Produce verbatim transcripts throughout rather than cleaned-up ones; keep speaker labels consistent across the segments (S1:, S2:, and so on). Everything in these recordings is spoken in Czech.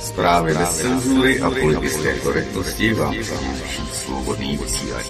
S1: Zprávy bez cenzury a politické korektnosti vám přináší svobodný vysílač.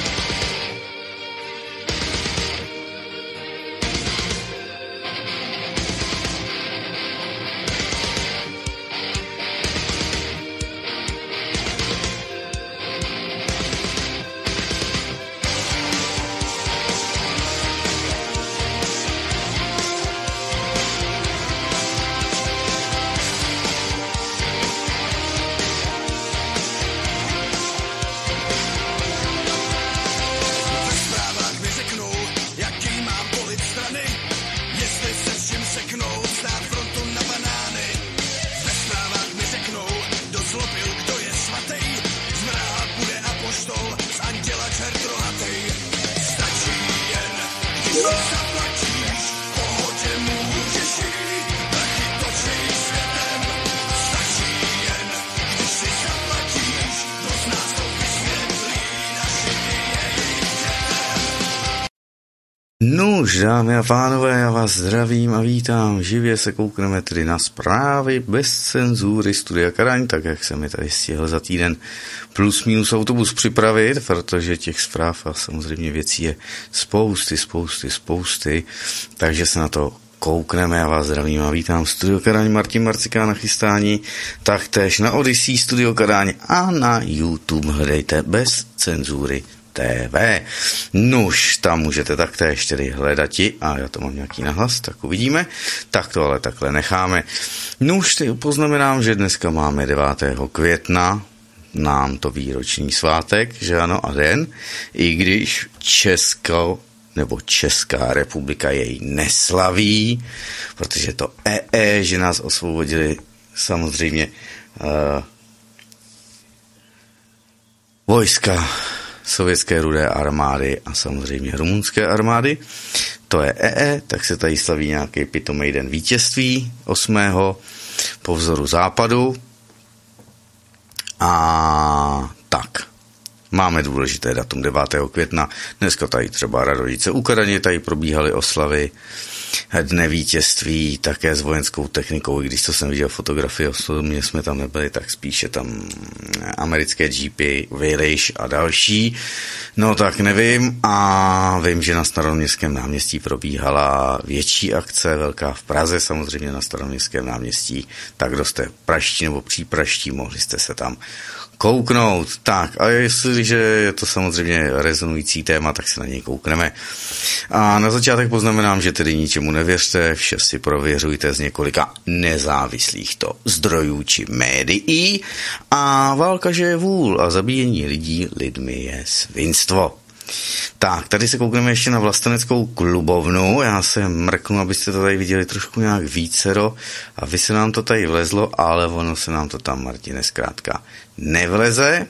S2: Nuž, dámy a pánové, já vás zdravím a vítám. Živě se koukneme tedy na zprávy bez cenzury Studia Karaň, tak jak jsem mi tady stihl za týden plus minus autobus připravit, protože těch zpráv a samozřejmě věcí je spousty, spousty, spousty, takže se na to koukneme. Já vás zdravím a vítám. Studio Karaň, Martin Marcikán na chystání, taktéž na Odyssey Studio Karaň a na YouTube hledejte bez cenzury T V. Nuž, tam můžete taktéž tedy hledati, a já to mám nějaký nahlas, tak uvidíme, tak to ale takhle necháme. Nuž, ty poznamenám, že dneska máme devátého května, nám to výroční svátek, že ano, a den, i když Česko nebo Česká republika jej neslaví, protože to E E, že nás osvobodili samozřejmě uh, vojska sovětské rudé armády a samozřejmě rumunské armády. To je E E, tak se tady slaví nějaký pitomej den vítězství osmého po vzoru západu. A tak, máme důležité datum devátého května. Dneska tady třeba Radodice u Kadaně, tady probíhaly oslavy dne vítězství, také s vojenskou technikou, i když to jsem viděl fotografie, osobně jsme tam nebyli, tak spíše tam americké jeepy, Willys a další. No tak nevím, a vím, že na Staroměstském náměstí probíhala větší akce, velká v Praze, samozřejmě na Staroměstském náměstí, tak kdo jste praští nebo přípraští, mohli jste se tam kouknout. Tak, a jestliže je to samozřejmě rezonující téma, tak se na něj koukneme. A na začátek poznamenám, že tedy ničemu nevěřte, vše si prověřujte z několika nezávislých to zdrojů či médií. A válka, že je vůl, a zabíjení lidí lidmi je svinstvo. Tak, tady se koukneme ještě na vlasteneckou klubovnu. Já se mrknu, abyste to tady viděli trošku nějak vícero, a vy se nám to tady vlezlo, ale ono se nám to tam, Martine, zkrátka nevleze.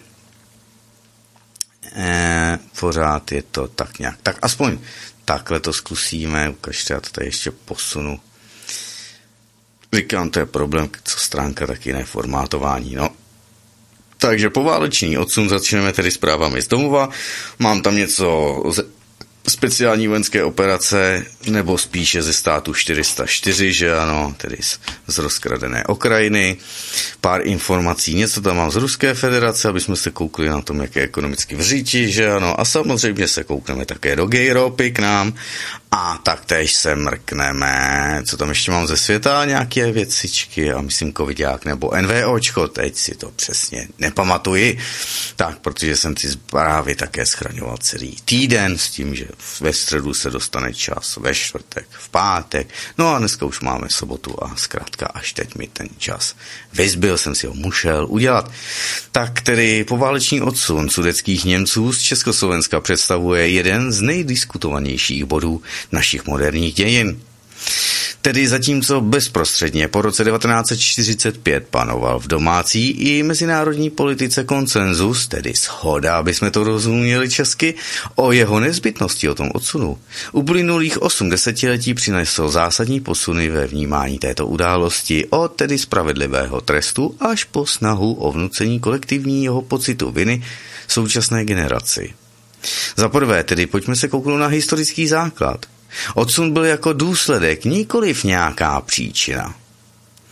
S2: E, pořád je to tak nějak. Tak aspoň takhle to zkusíme. Ukažte, já to tady ještě posunu. Říkám, to je problém, co stránka, tak jiné formátování. No. Takže poválečný odsun začneme tedy zprávami z domova. Mám tam něco ze speciální vojenské operace, nebo spíše ze státu čtyři sta čtyři, že ano, tedy z, z rozkradené Ukrajiny. Pár informací, něco tam mám z Ruské federace, aby jsme se koukli na tom, jak je ekonomicky v říči, že ano, a samozřejmě se koukneme také do Gejropy k nám, a taktéž se mrkneme, co tam ještě mám ze světa, nějaké věcičky, a myslím covidák nebo NVOčko, teď si to přesně nepamatuji, tak, protože jsem ty zprávy také schraňoval celý týden s tím, že ve středu se dostane čas, ve čtvrtek, v pátek, no a dneska už máme sobotu a zkrátka až teď mi ten čas vyzbyl, jsem si ho musel udělat. Tak tedy poválečný odsun sudetských Němců z Československa představuje jeden z nejdiskutovanějších bodů našich moderních dějin. Tedy zatímco bezprostředně po roce devatenáct set čtyřicet pět panoval v domácí i mezinárodní politice konsenzus, tedy shoda, aby jsme to rozuměli česky, o jeho nezbytnosti, o tom odsunu. Uplynulých osm desetiletí přinesl zásadní posuny ve vnímání této události, od tedy spravedlivého trestu až po snahu o vnucení kolektivního pocitu viny současné generaci. Za prvé tedy pojďme se kouknout na historický základ. Odsun byl jako důsledek, nikoliv nějaká příčina.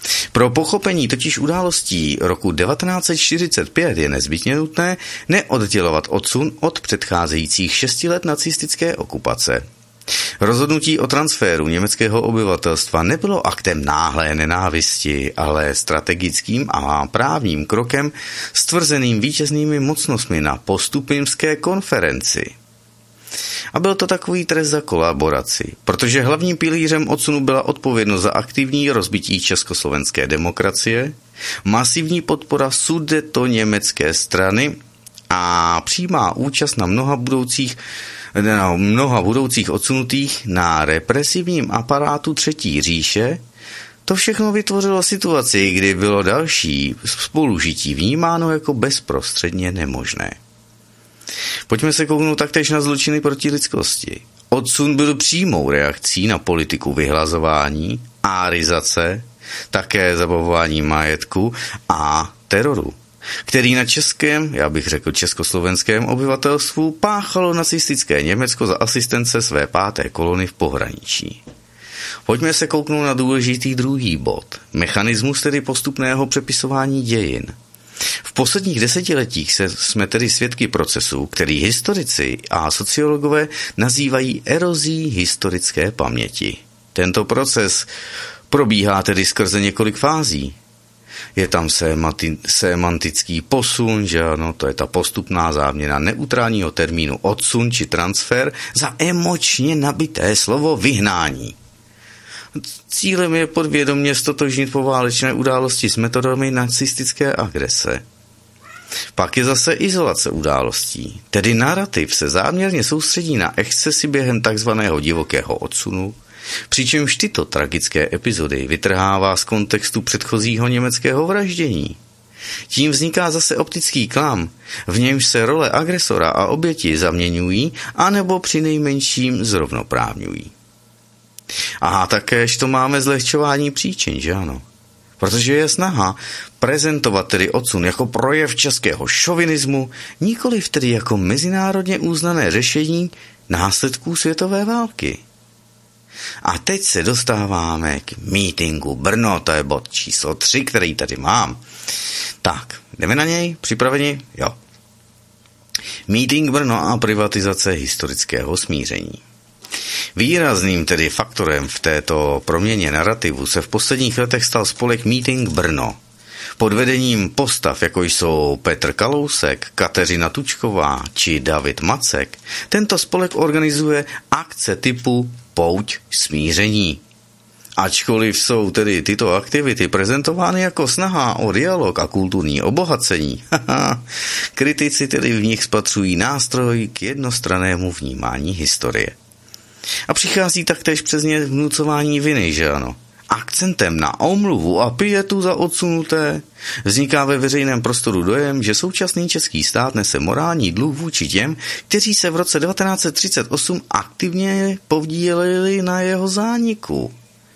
S2: Pro pochopení totiž událostí roku devatenáct set čtyřicet pět je nezbytně nutné neoddělovat odsun od předcházejících šesti let nacistické okupace. Rozhodnutí o transferu německého obyvatelstva nebylo aktem náhlé nenávisti, ale strategickým a právním krokem stvrzeným vítěznými mocnostmi na postupimské konferenci. A byl to takový trest za kolaboraci, protože hlavním pilířem odsunu byla odpovědnost za aktivní rozbití československé demokracie, masivní podpora sudetoněmecké strany a přímá účast na mnoha budoucích, na mnoha budoucích odsunutých na represivním aparátu Třetí říše. To všechno vytvořilo situaci, kdy bylo další spolužití vnímáno jako bezprostředně nemožné. Pojďme se kouknout taktéž na zločiny proti lidskosti. Odsun byl přímou reakcí na politiku vyhlazování, árizace, také zabavování majetku a teroru, který na českém, já bych řekl československém obyvatelstvu páchalo nacistické Německo za asistence své páté kolony v pohraničí. Pojďme se kouknout na důležitý druhý bod. Mechanismus tedy postupného přepisování dějin. V posledních desetiletích se, jsme tedy svědky procesu, který historici a sociologové nazývají erozí historické paměti. Tento proces probíhá tedy skrze několik fází. Je tam semantický posun, že ano, to je ta postupná záměna neutrálního termínu odsun či transfer za emočně nabité slovo vyhnání. Cílem je podvědomě stotožnit poválečné události s metodami nacistické agrese. Pak je zase izolace událostí, tedy narrativ se záměrně soustředí na excesy během takzvaného divokého odsunu, přičemž tyto tragické epizody vytrhává z kontextu předchozího německého vraždění. Tím vzniká zase optický klam, v němž se role agresora a oběti zaměňují, anebo přinejmenším zrovnoprávňují. A takéž to máme zlehčování příčin, že ano? Protože je snaha prezentovat tedy odsun jako projev českého šovinismu, nikoliv tedy jako mezinárodně uznané řešení následků světové války. A teď se dostáváme k mítingu Brno, to je bod číslo tři, který tady mám. Tak, jdeme na něj, připraveni? Jo. Míting Brno a privatizace historického smíření. Výrazným tedy faktorem v této proměně narrativu se v posledních letech stal spolek Míting Brno. Pod vedením postav, jako jsou Petr Kalousek, Kateřina Tučková či David Macek, tento spolek organizuje akce typu Pouť smíření. Ačkoliv jsou tedy tyto aktivity prezentovány jako snaha o dialog a kulturní obohacení, kritici tedy v nich spatřují nástroj k jednostrannému vnímání historie. A přichází taktéž přes ně vnucování viny, že ano? Akcentem na omluvu a pietu za odsunuté vzniká ve veřejném prostoru dojem, že současný český stát nese morální dluh vůči těm, kteří se v roce devatenáct set třicet osm aktivně podíleli na jeho zániku.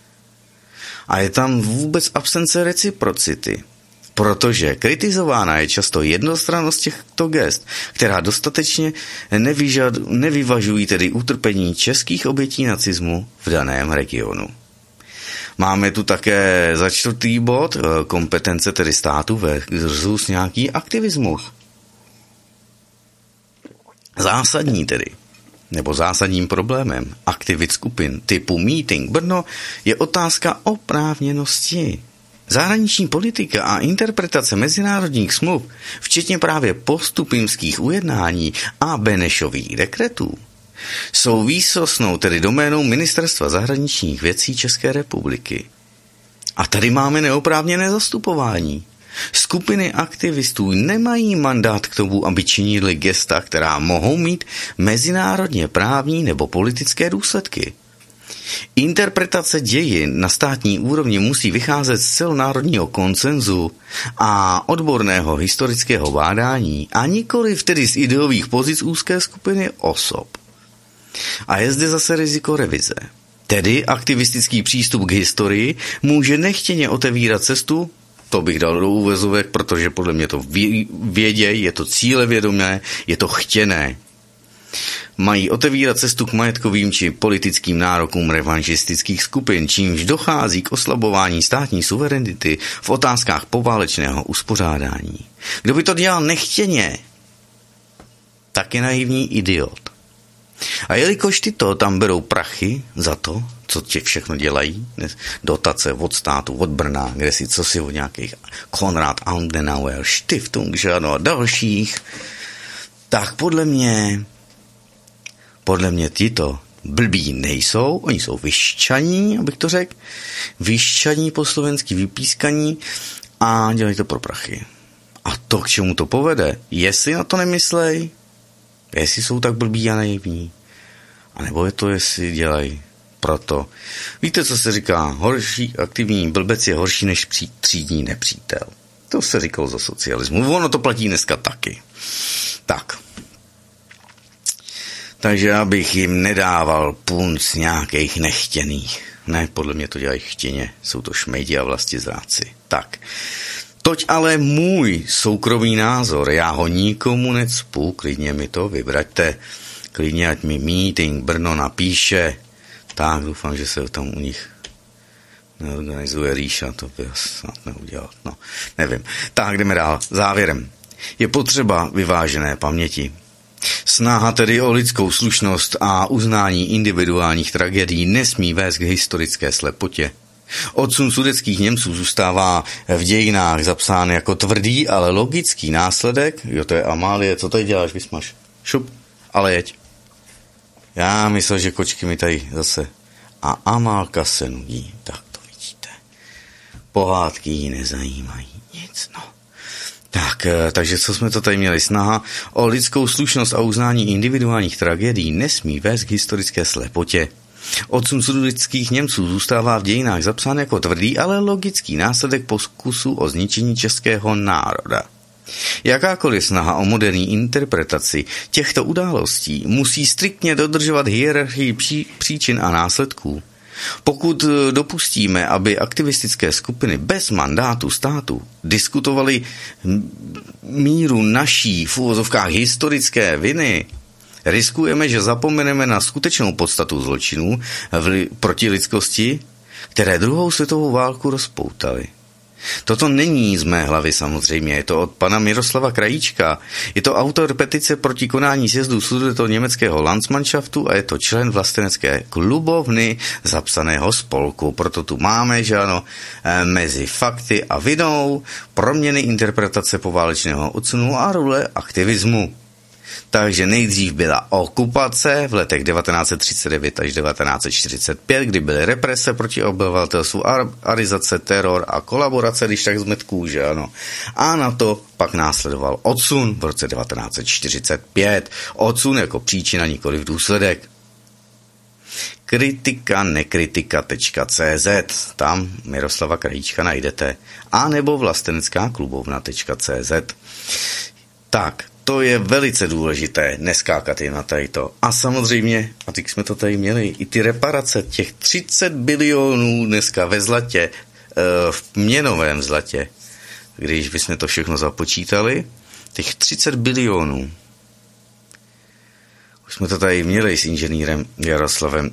S2: A je tam vůbec absence reciprocity, protože kritizována je často jednostrannost těchto gest, která dostatečně nevyžad, nevyvažují tedy utrpení českých obětí nacismu v daném regionu. Máme tu také za čtvrtý bod kompetence tedy státu versus nějaký aktivismus. Zásadní tedy, nebo zásadním problémem aktivit skupin typu Míting Brno je otázka oprávněnosti. Zahraniční politika a interpretace mezinárodních smluv, včetně právě postupimských ujednání a Benešových dekretů, jsou výsostnou tedy doménou Ministerstva zahraničních věcí České republiky. A tady máme neoprávněné zastupování. Skupiny aktivistů nemají mandát k tomu, aby činili gesta, která mohou mít mezinárodně právní nebo politické důsledky. Interpretace dějin na státní úrovni musí vycházet z celonárodního konsenzu a odborného historického bádání a nikoliv tedy z ideových pozic úzké skupiny osob. A je zde zase riziko revize. Tedy aktivistický přístup k historii může nechtěně otevírat cestu, to bych dal do úvozovek, protože podle mě to věděj, je to cílevědomé, je to chtěné. mají otevírat cestu k majetkovým či politickým nárokům revanšistických skupin, čímž dochází k oslabování státní suverenity v otázkách poválečného uspořádání. Kdo by to dělal nechtěně, tak je naivní idiot. A jelikož tyto tam berou prachy za to, co tě všechno dělají, dotace od státu, od Brna, kde si co si od nějakých Konrad Adenauer, Stiftung, že ano, a dalších, tak podle mě, podle mě tyto blbí nejsou, oni jsou vyšťaní, abych to řekl, vyšťaní po slovensky, vypískaní a dělají to pro prachy. A to, k čemu to povede, jestli na to nemyslej, jestli jsou tak blbí a naivní, anebo je to, jestli dělají proto. Víte, co se říká? Horší aktivní blbec je horší než pří, třídní nepřítel. To se říkalo za socialismu. Ono to platí dneska taky. Tak. Takže já bych jim nedával punc nějakých nechtěných. Ne, podle mě to dělají chtěně. Jsou to šmejdi a vlastizráci. Tak. Toť ale můj soukromý názor. Já ho nikomu necpu. Klidně mi to vybraťte. Klidně, ať mi meeting Brno napíše. Tak, doufám, že se tam u nich neorganizuje Ríša, to by snad neudělat, no, nevím. Tak, jdeme dál. Závěrem. Je potřeba vyvážené paměti. Snaha tedy o lidskou slušnost a uznání individuálních tragédií nesmí vést k historické slepotě. Odsun sudetských Němců zůstává v dějinách zapsán jako tvrdý, ale logický následek. Jo, to je Amálie, co tady děláš, vysmaž? Šup, ale jeď. Já myslel, že kočky mi tady zase. A Amálka se nudí. Tak to vidíte. Pohádky ji nezajímají. Nic, no. Tak, takže co jsme to tady měli? Snaha o lidskou slušnost a uznání individuálních tragédií nesmí vést k historické slepotě. Odsun sudetských Němců zůstává v dějinách zapsán jako tvrdý, ale logický následek pokusu o zničení českého národa. Jakákoliv snaha o moderní interpretaci těchto událostí musí striktně dodržovat hierarchii pří, příčin a následků. Pokud dopustíme, aby aktivistické skupiny bez mandátu státu diskutovaly míru naší v uvozovkách historické viny, riskujeme, že zapomeneme na skutečnou podstatu zločinů proti lidskosti, které druhou světovou válku rozpoutaly. Toto není z mé hlavy samozřejmě, je to od pana Miroslava Krajíčka. Je to autor petice proti konání sjezdu sudetoněmeckého Landsmannschaftu a je to člen vlastenecké klubovny zapsaného spolku. Proto tu máme, že ano, mezi fakty a vinou proměny interpretace poválečného odsunu a role aktivismu. Takže nejdřív byla okupace v letech devatenáct set třicet devět až devatenáct set čtyřicet pět, kdy byly represe proti obyvatelstvu, arizace, teror a kolaborace, když tak zmetků, že ano. A na to pak následoval odsun v roce devatenáct set čtyřicet pět. Odsun jako příčina, nikoli v důsledek. kritika nekritika tečka cé zet. Tam Miroslava Krajíčka najdete. A nebo vlastenecká klubovna tečka cé zet. Tak, to je velice důležité, neskákat je na tadyto. A samozřejmě, a teď jsme to tady měli, i ty reparace, těch třicet bilionů dneska ve zlatě, v měnovém zlatě, když bychom to všechno započítali, těch třicet bilionů. Už jsme to tady měli s inženýrem Jaroslavem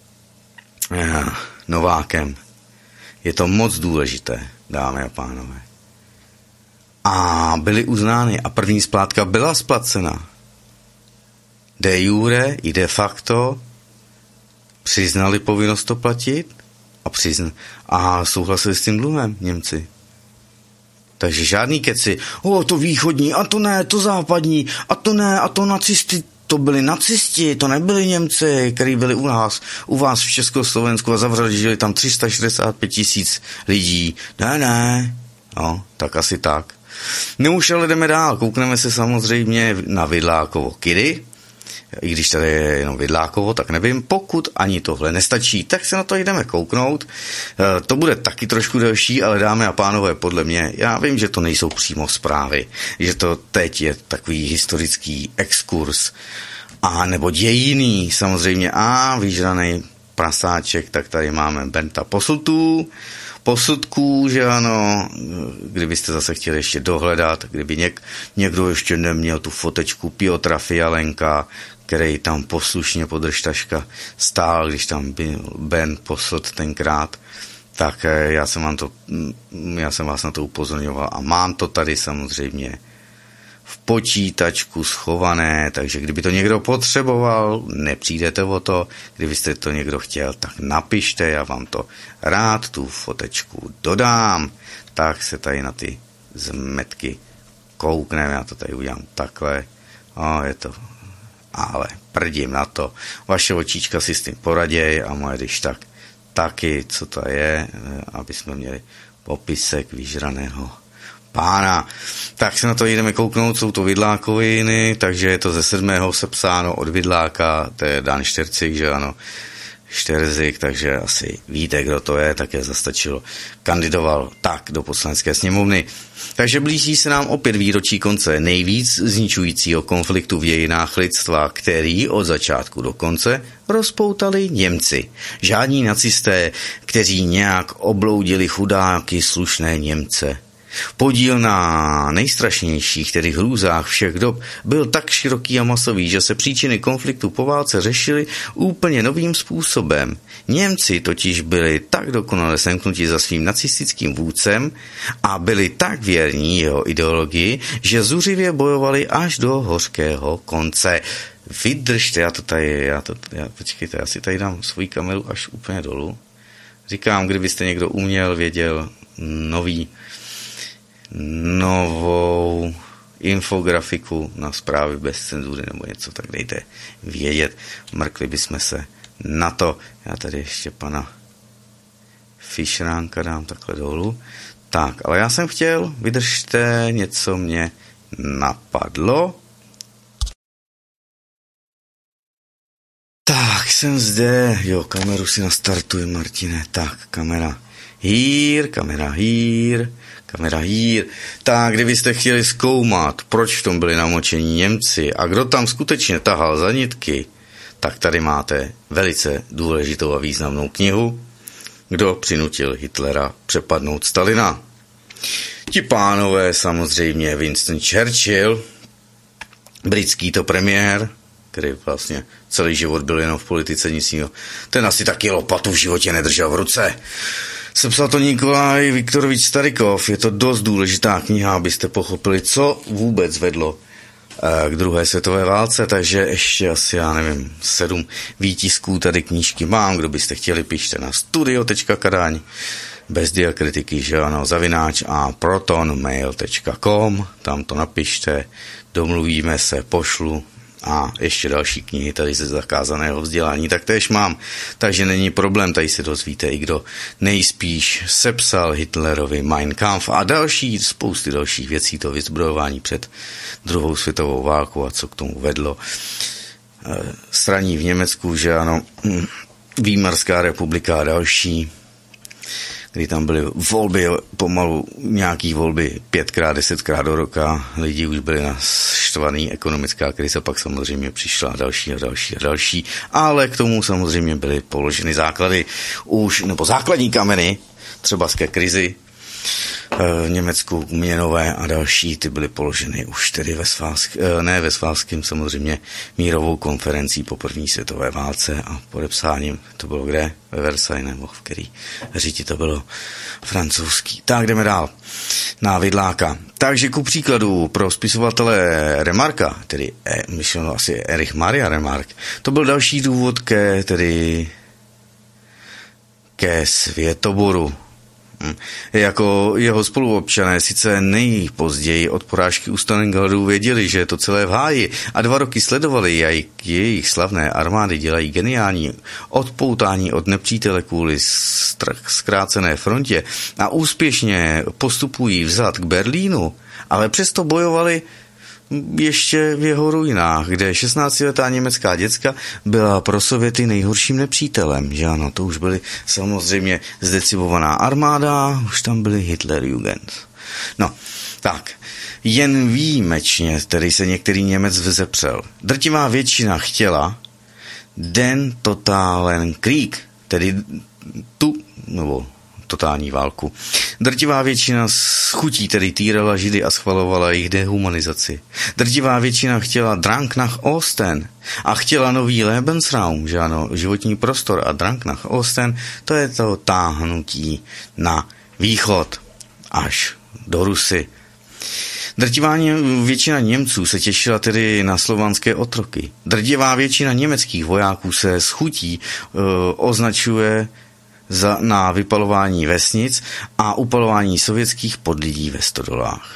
S2: Novákem. Je to moc důležité, dámy a pánové. A byly uznány a první splátka byla splacena. De jure i de facto přiznali povinnost to platit a, přizn- a souhlasili s tím dluhem Němci. Takže žádný keci, o to východní, a to ne, to západní, a to ne, a to nacisty, to byli nacisti, to nebyli Němci, kteří byli u nás, u vás v Československu a zavřeli, žili tam tři sta šedesát pět tisíc lidí. Ne, ne, no, tak asi tak. No už ale jdeme dál, koukneme se samozřejmě na Vidlákovo Kidy, i když tady je jenom Vidlákovo, tak nevím, pokud ani tohle nestačí, tak se na to jdeme kouknout. E, to bude taky trošku delší, ale dámy a pánové, podle mě, já vím, že to nejsou přímo zprávy, že to teď je takový historický exkurs, a nebo dějiný samozřejmě, a vyžranej prasáček, tak tady máme Benta Posseltu, posudků, že ano, kdybyste zase chtěli ještě dohledat, kdyby něk, někdo ještě neměl tu fotečku Piotra Fialenka, který tam poslušně podržtaška stál, když tam byl Ben Posselt tenkrát, tak já jsem, vám to, já jsem vás na to upozorňoval a mám to tady samozřejmě v počítačku schované, takže kdyby to někdo potřeboval, nepřijdete o to, kdybyste to někdo chtěl, tak napište, já vám to rád tu fotečku dodám, tak se tady na ty zmetky koukneme, já to tady udělám takhle, a je to, ale prdím na to, vaše očička si s tím poraděj a moje když tak taky, co to je, aby jsme měli popisek vyžraného pána. Tak se na to jdeme kouknout, jsou to vidlákoviny, takže je to ze sedmého sepsáno od vidláka, to je Dan Štercik, že ano, Šterzik, takže asi víte, kdo to je, také zastačilo. Kandidoval tak do poslanecké sněmovny. Takže blíží se nám opět výročí konce nejvíc zničujícího konfliktu v dějinách lidstva, který od začátku do konce rozpoutali Němci. Žádní nacisté, kteří nějak obloudili chudáky slušné Němce. Podíl na nejstrašnějších, tedy hrůzách všech dob, byl tak široký a masový, že se příčiny konfliktu po válce řešily úplně novým způsobem. Němci totiž byli tak dokonale semknutí za svým nacistickým vůdcem a byli tak věrní jeho ideologii, že zuřivě bojovali až do hořkého konce. Vydržte, já to tady, já to, já, počkejte, já si tady dám svoji kameru až úplně dolů. Říkám, kdybyste někdo uměl, věděl, nový novou infografiku na zprávy bez cenzury nebo něco, tak dejte vědět. Mrkli bychom se na to. Já tady ještě pana Fischránka dám takhle dolů. Tak, ale já jsem chtěl, vydržte, něco mě napadlo. Tak, jsem zde. Jo, kameru si nastartuj, Martine. Tak, kamera hír, kamera hír. Kamera hír. Tak, kdybyste chtěli zkoumat, proč v tom byli namočení Němci a kdo tam skutečně tahal za nitky, tak tady máte velice důležitou a významnou knihu Kdo přinutil Hitlera přepadnout Stalina. Ti pánové samozřejmě Winston Churchill, britský to premiér, který vlastně celý život byl jenom v politice, nic jiného. Ten asi taky lopatu v životě nedržel v ruce. Sepsal to Nikolaj Viktorovič Starykov. Je to dost důležitá kniha, abyste pochopili, co vůbec vedlo k druhé světové válce, takže ještě asi, já nevím, sedm výtisků tady knížky mám, kdo byste chtěli, pište na studio tečka kadaň, bez diakritiky, že ano, zavináč a protonmail tečka com, tam to napište, domluvíme se, pošlu. A ještě další knihy tady ze zakázaného vzdělání, tak též mám. Takže není problém, tady se dozvíte i kdo nejspíš sepsal Hitlerovi Mein Kampf a další, spousty dalších věcí, to vyzbrojování před druhou světovou válkou a co k tomu vedlo. Straní v Německu, že ano, Výmarská republika a další, kdy tam byly volby, pomalu nějaký volby pětkrát, desetkrát do roka, lidi už byli naštvaný, ekonomická krize pak samozřejmě přišla další a další a další, ale k tomu samozřejmě byly položeny základy už, nebo základní kameny, třeba ke krizi v Německu měnové a další, ty byly položeny už tedy ve Svázk, ne ve Svázkém, samozřejmě mírovou konferencí po první světové válce a podepsáním, to bylo kde? Ve Versailles nebo v který říti to bylo francouzský. Tak jdeme dál na vidláka. Takže ku příkladu pro spisovatele Remarka, tedy eh, myšleno asi Erich Maria Remarque, to byl další důvod ke, tedy ke světoboru. Jako jeho spoluobčané sice nejpozději od porážky u Stalingradu věděli, že je to celé v háji a dva roky sledovali, jak jejich slavné armády dělají geniální odpoutání od nepřítele kvůli zkrácené frontě a úspěšně postupují vzad k Berlínu, ale přesto bojovali ještě v jeho ruinách, kde šestnáctiletá německá děcka byla pro Sověty nejhorším nepřítelem, že ano, to už byly samozřejmě zdecimovaná armáda, už tam byly Hitlerjugend. No, tak, jen výjimečně, tedy se některý Němec vzepřel. Drtivá většina chtěla Den totalen Krieg, tedy tu, nebo totální válku. Drtivá většina s chutí tedy týrala Židy a schvalovala jejich dehumanizaci. Drtivá většina chtěla Drang nach Osten a chtěla nový Lebensraum, že ano, životní prostor, a Drang nach Osten, to je to táhnutí na východ až do Rusy. Drtivá většina Němců se těšila tedy na slovanské otroky. Drtivá většina německých vojáků se s chutí e, označuje za, na vypalování vesnic a upalování sovětských podlidí ve stodolách.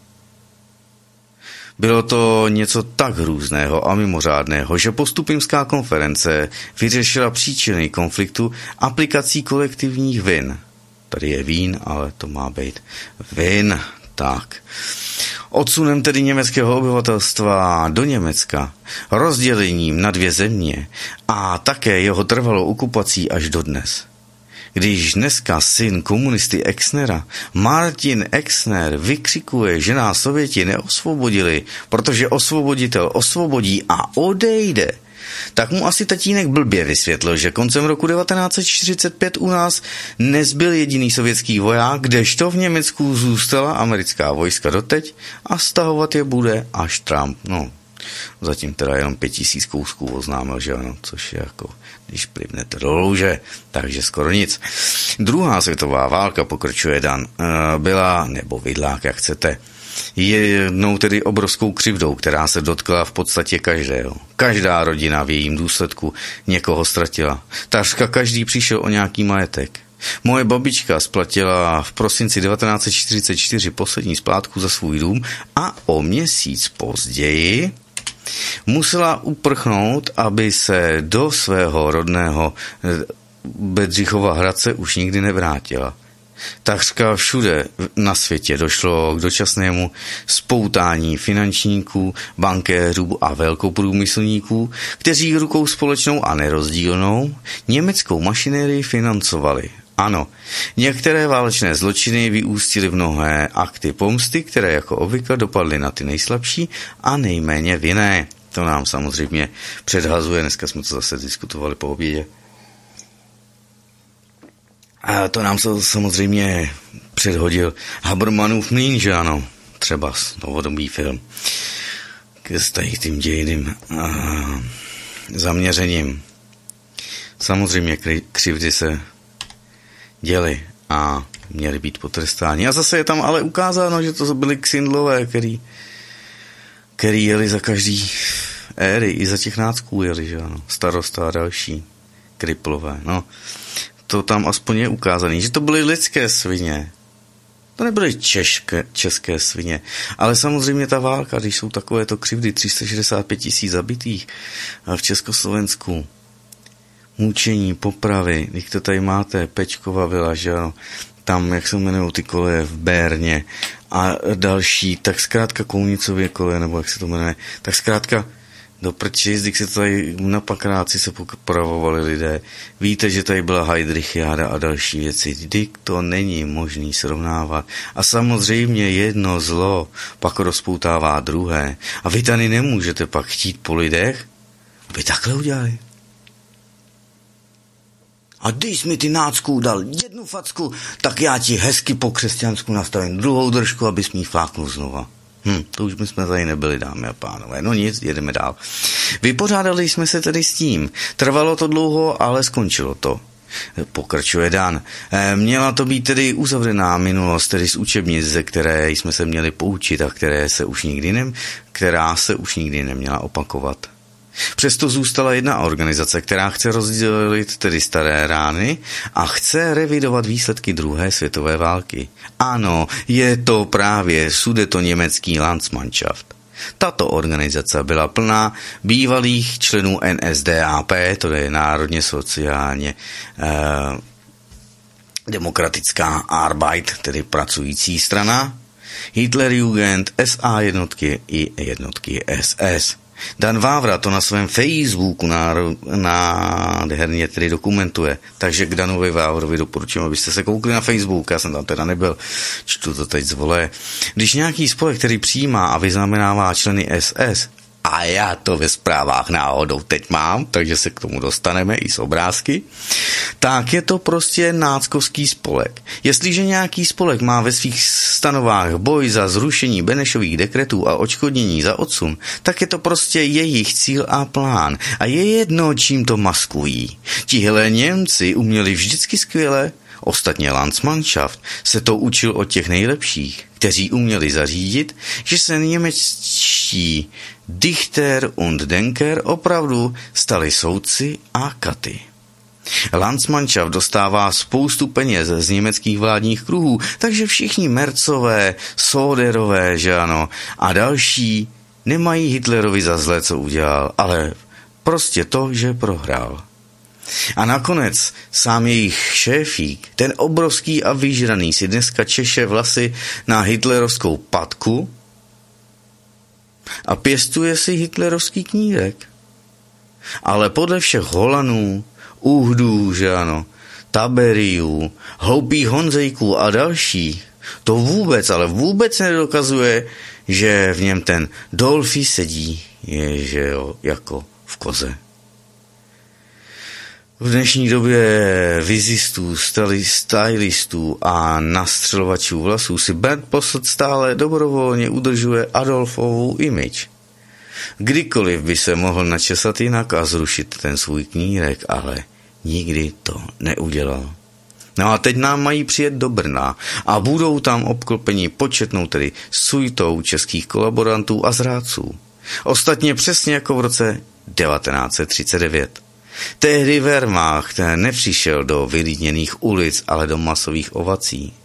S2: Bylo to něco tak hrůzného a mimořádného, že Postupimská konference vyřešila příčiny konfliktu aplikací kolektivních vin. Tady je vín, ale to má být vin. Tak. Odsunem tedy německého obyvatelstva do Německa, rozdělením na dvě země a také jeho trvalou okupací až dodnes. Když dneska syn komunisty Exnera, Martin Exner, vykřikuje, že nás Sověti neosvobodili, protože osvoboditel osvobodí a odejde, tak mu asi tatínek blbě vysvětlil, že koncem roku devatenáct set čtyřicet pět u nás nezbyl jediný sovětský voják, kdežto v Německu zůstala americká vojska doteď a stahovat je bude až Trump. No, zatím teda jenom pět tisíc kousků oznámil, že ano, což je jako, když plivnete do louže, takže skoro nic. Druhá světová válka, pokračuje Dan, byla, nebo vidlák, jak chcete, je jednou tedy obrovskou křivdou, která se dotkla v podstatě každého. Každá rodina v jejím důsledku někoho ztratila. Takřka každý přišel o nějaký majetek. Moje babička splatila v prosinci devatenáct set čtyřicet čtyři poslední splátku za svůj dům a o měsíc později musela uprchnout, aby se do svého rodného Bedřichova Hradce už nikdy nevrátila. Takřka všude na světě došlo k dočasnému spoutání finančníků, bankéřů a velkoprůmyslníků, kteří rukou společnou a nerozdílnou německou mašinérii financovali. Ano, některé válečné zločiny vyústily v mnohé akty pomsty, které jako obvykle dopadly na ty nejslabší a nejméně vinné. To nám samozřejmě předhazuje, dneska jsme to zase diskutovali po obědě. A to nám se samozřejmě předhodil Habermanův mlýn, že ano, třeba novodobý film s tím dějiným zaměřením. Samozřejmě křivdy se děly a měly být potrestáni. A zase je tam ale ukázáno, že to byli ksindlové, který, který jeli za každý éry, i za těch nácků jeli, že ano, starosta a další, kriplové, no. To tam aspoň je ukázaný, že to byly lidské svině. To nebyly češké, české svině. Ale samozřejmě ta válka, když jsou takovéto křivdy, tři sta šedesát pět tisíc zabitých v Československu, mučení, popravy, když to tady máte, Pečkova vila, že ano, tam, jak se jmenují ty koleje v Bérně a další, tak zkrátka Kounicově koleje, nebo jak se to jmenuje, tak zkrátka do prči, když se tady na Pakráci se popravovali lidé. Víte, že tady byla Heydrichiáda a další věci. Vždyť to není možný srovnávat. A samozřejmě jedno zlo pak rozpoutává druhé. A vy tady nemůžete pak chtít po lidech, aby takhle udělali. A když mi ty nácků dal jednu facku, tak já ti hezky po křesťansku nastavím druhou držku, abys mi fláknul znova. Hm, to už bychom tady nebyli, dámy a pánové. No nic, jedeme dál. Vypořádali jsme se tedy s tím. Trvalo to dlouho, ale skončilo to. Pokračuje Dan. Měla to být tedy uzavřená minulost, tedy z učebnic, ze které jsme se měli poučit a které se už nikdy ne, která se už nikdy neměla opakovat. Přesto zůstala jedna organizace, která chce rozdělit tedy staré rány a chce revidovat výsledky druhé světové války. Ano, je to právě sudetoněmecký Landsmannschaft. Tato organizace byla plná bývalých členů N S D A P, to je národně sociálně eh, demokratická Arbeit, tedy pracující strana, Hitlerjugend, S A jednotky i jednotky S S. Dan Vávra to na svém Facebooku nádherně tedy dokumentuje. Takže k Danovi Vávrovi doporučím, abyste se koukli na Facebook, já jsem tam teda nebyl, čtu to teď z vole. Když nějaký spolek, který přijímá a vyznamenává členy S S, a já to ve zprávách náhodou teď mám, takže se k tomu dostaneme i z obrázky, tak je to prostě náckovský spolek. Jestliže nějaký spolek má ve svých stanovách boj za zrušení Benešových dekretů a odškodnění za odsun, tak je to prostě jejich cíl a plán. A je jedno, čím to maskují. Tihle Němci uměli vždycky skvěle, ostatně Landsmannschaft se to učil od těch nejlepších, kteří uměli zařídit, že se němečtí Dichter und Denker opravdu stali soudci a katy. Landsmannschaft dostává spoustu peněz z německých vládních kruhů, takže všichni Merzové, Soderové, že ano, a další nemají Hitlerovi za zlé, co udělal, ale prostě to, že prohrál. A nakonec sám jejich šéfík, ten obrovský a vyžraný, si dneska češe vlasy na hitlerovskou patku a pěstuje si hitlerovský knírek. Ale podle všech Holanů, Uhdů, že ano, Taberiů, hloupých Honzejků a dalších, to vůbec, ale vůbec nedokazuje, že v něm ten Dolphy sedí, je, že jo, jako v koze. V dnešní době vizistů, stylistů a nastřelovačů vlasů si Bernd Posselt stále dobrovolně udržuje Adolfovu image. Kdykoliv by se mohl načesat jinak a zrušit ten svůj knírek, ale nikdy to neudělal. No a teď nám mají přijet do Brna a budou tam obklopeni početnou tedy suitou českých kolaborantů a zrádců. Ostatně přesně jako v roce devatenáct set třicet devět. Tehdy Wehrmacht nepřišel do vylidněných ulic, ale do masových ovací.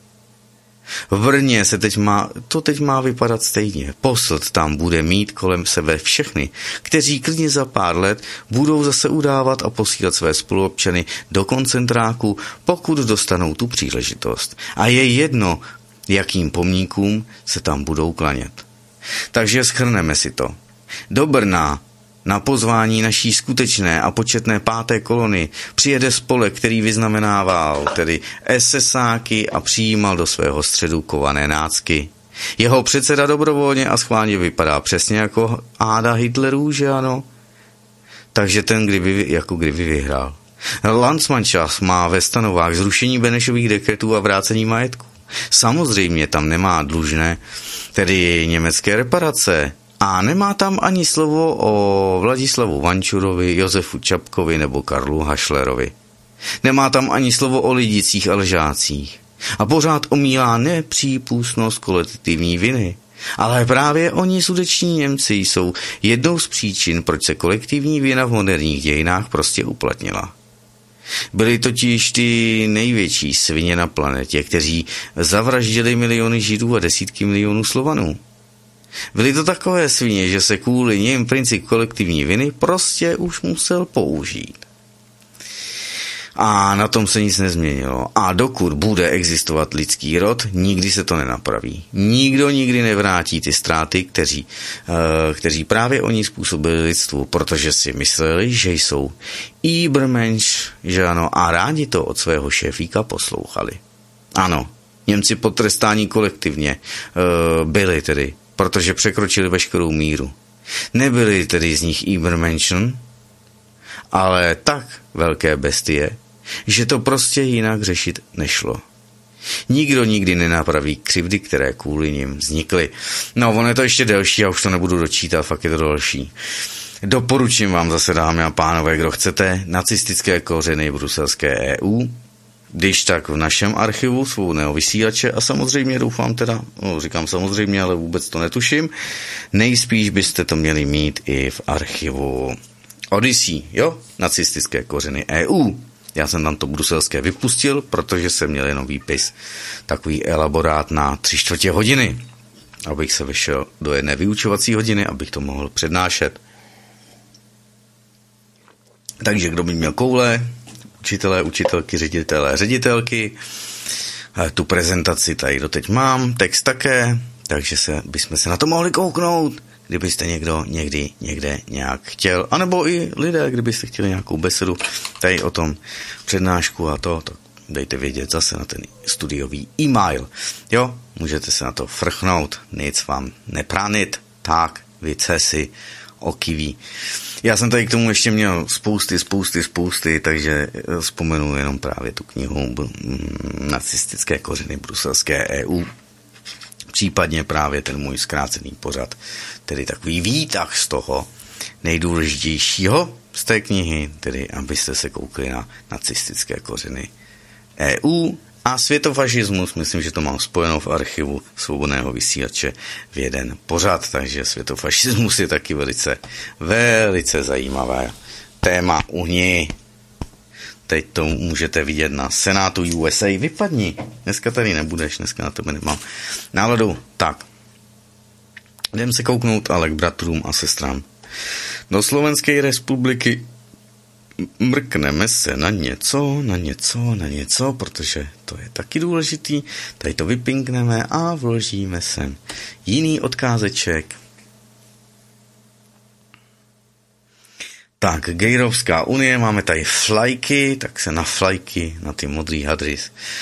S2: V Brně se teď má, to teď má vypadat stejně. Posselt tam bude mít kolem sebe všechny, kteří klidně za pár let budou zase udávat a posílat své spoluobčany do koncentráku, pokud dostanou tu příležitost. A je jedno, jakým pomníkům se tam budou klanět. Takže shrneme si to. Do Brna na pozvání naší skutečné a početné páté kolony přijede spolek, který vyznamenával tedy esesáky a přijímal do svého středu kované nácky. Jeho předseda dobrovolně a schválně vypadá přesně jako Áda Hitlerů, že ano? Takže ten kdyby, jako kdyby vyhrál. Landsmannschaft má ve stanovách zrušení Benešových dekretů a vrácení majetku. Samozřejmě tam nemá dlužné, tedy německé reparace, a nemá tam ani slovo o Vladislavu Vančurovi, Josefu Čapkovi nebo Karlu Hašlerovi. Nemá tam ani slovo o lidicích a lžácích. A pořád omílá nepřípustnost kolektivní viny. Ale právě oni sudeční Němci jsou jednou z příčin, proč se kolektivní vina v moderních dějinách prostě uplatnila. Byli totiž ty největší svině na planetě, kteří zavraždili miliony Židů a desítky milionů Slovanů. Byly to takové svině, že se kvůli nim princip kolektivní viny prostě už musel použít. A na tom se nic nezměnilo. A dokud bude existovat lidský rod, nikdy se to nenapraví. Nikdo nikdy nevrátí ty ztráty, kteří, kteří právě oni způsobili lidstvu, protože si mysleli, že jsou Übermensch, že ano, a rádi to od svého šéfíka poslouchali. Ano, Němci potrestáni kolektivně byli tedy, protože překročili veškerou míru. Nebyli tedy z nich Übermenschen, ale tak velké bestie, že to prostě jinak řešit nešlo. Nikdo nikdy nenapraví křivdy, které kvůli nim vznikly. No, ono je to ještě delší, já už to nebudu dočítat, fakt je to další. Doporučím vám zase, dámy a pánové, kdo chcete, nacistické kořeny bruselské E U, když tak v našem archivu svobodného vysílače a samozřejmě doufám teda, no říkám samozřejmě, ale vůbec to netuším, nejspíš byste to měli mít i v archivu Odyssey, jo, nacistické kořeny E U. Já jsem tam to bruselské vypustil, protože jsem měl jenom výpis, takový elaborát na tři čtvrtě hodiny, abych se vešel do jedné vyučovací hodiny, abych to mohl přednášet. Takže kdo by měl koule, učitelé, učitelky, ředitelé, ředitelky, tu prezentaci tady doteď mám, text také, takže se, bychom se na to mohli kouknout, kdybyste někdo někdy někde nějak chtěl, anebo i lidé, kdybyste chtěli nějakou besedu tady o tom přednášku a to, tak dejte vědět zase na ten studiový e-mail. Jo, můžete se na to frchnout, nic vám nepránit, tak vycesy, okiví. Já jsem tady k tomu ještě měl spousty, spousty, spousty, takže vzpomenu jenom právě tu knihu Nacistické kořeny bruselské E U, případně právě ten můj zkrácený pořad, tedy takový výtah z toho nejdůležitějšího z té knihy, tedy abyste se koukli na nacistické kořeny E U a světofašismus. Myslím, že to mám spojeno v archivu Svobodného vysílače v jeden pořad, takže světofašismus je taky velice, velice zajímavé téma u ní. Teď to můžete vidět na Senátu U S A. Vypadni, dneska tady nebudeš, dneska na tebe nemám náladu. Tak, jdem se kouknout ale k bratrům a sestrám. Do Slovenské republiky mrkneme se na něco, na něco, na něco, protože to je taky důležitý. Tady to vypinkneme a vložíme sem jiný odkázeček. Tak, Gejrovská unie, máme tady flajky, tak se na flajky, na ty modrý hadry,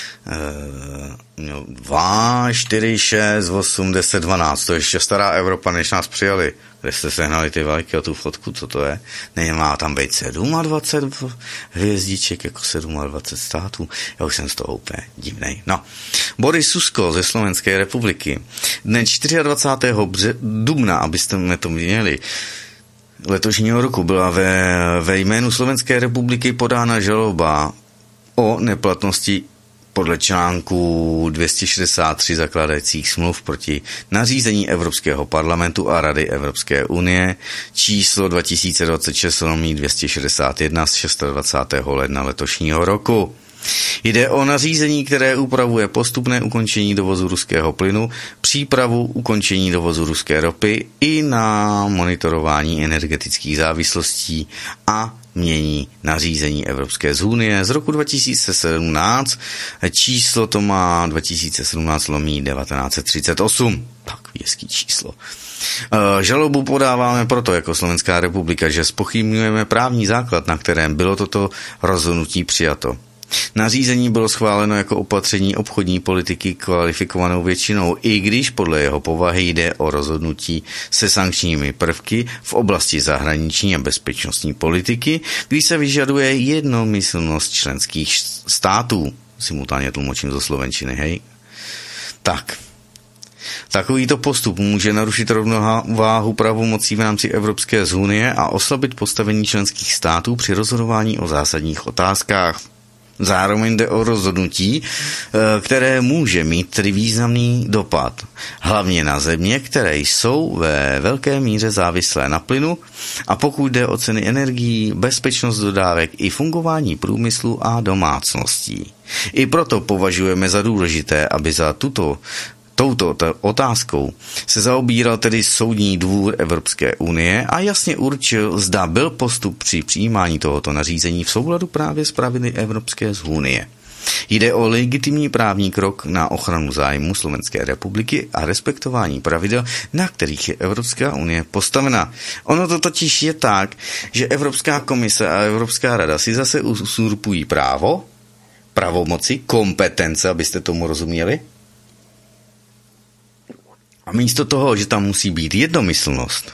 S2: dva, čtyři, šest, osm, deset, dvanáct, to je ještě stará Evropa, než nás přijali. Kde jste sehnali ty vlajky a tu fotku, co to je? Nemá tam být dvacet sedm hvězdiček, jako dvacet sedm států. Já už jsem z toho úplně divnej. No, Boris Susko ze Slovenské republiky. Dne dvacátého čtvrtého dubna, abyste mě to měli, letošního roku byla ve, ve jménu Slovenské republiky podána žaloba o neplatnosti podle článku dvě stě šedesát tři zakládajících smluv proti nařízení Evropského parlamentu a Rady Evropské unie číslo dva tisíce dvacet šest dvě stě šedesát jedna z dvacátého šestého ledna letošního roku. Jde o nařízení, které upravuje postupné ukončení dovozu ruského plynu, přípravu ukončení dovozu ruské ropy i na monitorování energetických závislostí a mění nařízení Evropské unie z roku dva tisíce sedmnáct. Číslo to má dva tisíce sedmnáct lomí devatenáct set třicet osm. Tak, hezký číslo. Žalobu podáváme proto jako Slovenská republika, že zpochybňujeme právní základ, na kterém bylo toto rozhodnutí přijato. Nařízení bylo schváleno jako opatření obchodní politiky kvalifikovanou většinou, i když podle jeho povahy jde o rozhodnutí se sankčními prvky v oblasti zahraniční a bezpečnostní politiky, kdy se vyžaduje jednomyslnost členských států. Simultánně tlumočím zo slovenčiny, hej. Tak. Takovýto postup může narušit rovnováhu pravomocí v rámci Evropské unie a oslabit postavení členských států při rozhodování o zásadních otázkách. Zároveň jde o rozhodnutí, které může mít tedy významný dopad, hlavně na země, které jsou ve velké míře závislé na plynu, a pokud jde o ceny energií, bezpečnost dodávek i fungování průmyslu a domácností. I proto považujeme za důležité, aby za tuto Touto otázkou se zaobíral tedy Soudní dvůr Evropské unie a jasně určil, zda byl postup při přijímání tohoto nařízení v souladu právě s pravidly Evropské unie. Jde o legitimní právní krok na ochranu zájmu Slovenské republiky a respektování pravidel, na kterých je Evropská unie postavena. Ono to totiž je tak, že Evropská komise a Evropská rada si zase uzurpují právo, pravomoci, kompetence, abyste tomu rozuměli. A místo toho, že tam musí být jednomyslnost,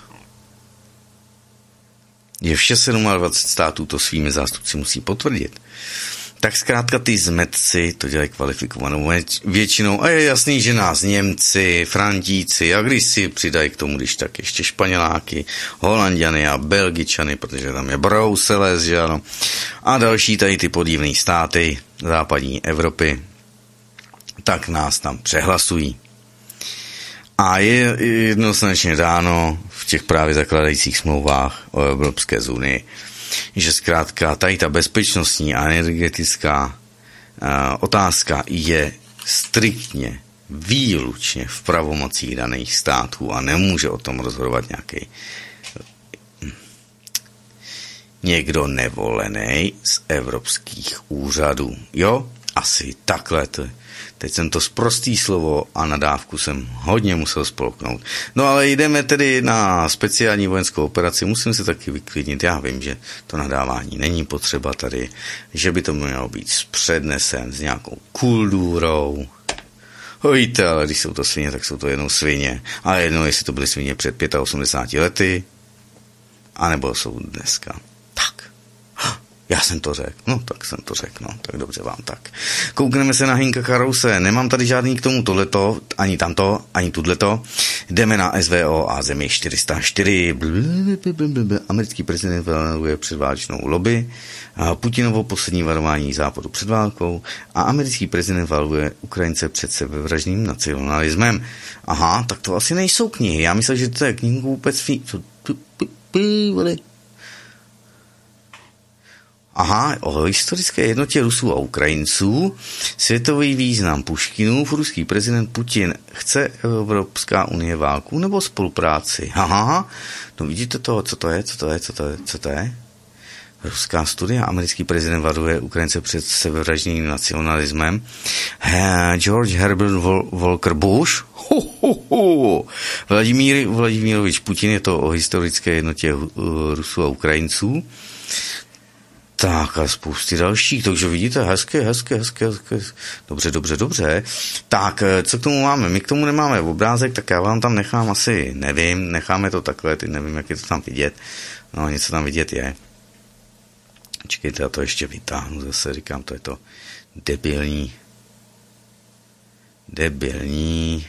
S2: že vše dvacet sedm států to svými zástupci musí potvrdit, tak zkrátka ty zmetci to dělají kvalifikovanou většinou a je jasný, že nás Němci, Frantíci a když si přidají k tomu, když tak ještě Španěláky, Holanďany a Belgičany, protože tam je Brusel, že ano, a další tady ty podivné státy západní Evropy, tak nás tam přehlasují. A je jednoznačně dáno v těch právě zakladajících smlouvách o Evropské unii, že zkrátka tady ta bezpečnostní a energetická uh, otázka je striktně, výlučně v pravomocích daných států a nemůže o tom rozhodovat nějaký někdo nevolený z evropských úřadů. Jo, asi takhle to. Teď jsem to sprostý slovo a nadávku jsem hodně musel spolknout. No ale jdeme tedy na speciální vojenskou operaci. Musím se taky vyklidnit. Já vím, že to nadávání není potřeba tady, že by to mělo být přednesen s nějakou kuldůrou. Hojte, ale když jsou to svině, tak jsou to jenom svině. A jedno, jestli to byly svině před osmdesáti pěti lety, anebo jsou dneska. Tak. Já jsem to řekl. No, tak jsem to řekl. No, tak dobře vám tak. Koukneme se na Hinka Karouse. Nemám tady žádný k tomu tohleto, ani tamto, ani tudleto. Jdeme na S V O a zemi čtyři sta čtyři. Americký prezident valuje předválečnou lobby. Putinovo poslední varování západu před válkou. A americký prezident valuje Ukrajince před sebevražným nacionalismem. Aha, tak to asi nejsou knihy. Já myslel, že to je knihu vůbec... Aha, o historické jednotě Rusů a Ukrajinců, světový význam Puškinův, ruský prezident Putin, chce Evropská unie válku nebo spolupráci? Aha, no vidíte to, co to je, co to je, co to je, co to je? Ruská studia, americký prezident varuje Ukrajince před sebevraždným nacionalismem. He, George Herbert Vol- Volker Bush, ho, ho, ho. Vladimír Vladimirovič Putin, je to o historické jednotě Rusů a Ukrajinců. Tak a spousty dalších, takže vidíte, hezké, hezké, hezké, hezké. Dobře, dobře, dobře. Tak, co k tomu máme? My k tomu nemáme obrázek, tak já vám tam nechám asi, nevím, necháme to takhle, teď nevím, jak je to tam vidět. No, něco tam vidět je. Čekejte, já to ještě vytáhnu, zase říkám, to je to debilní. Debilní.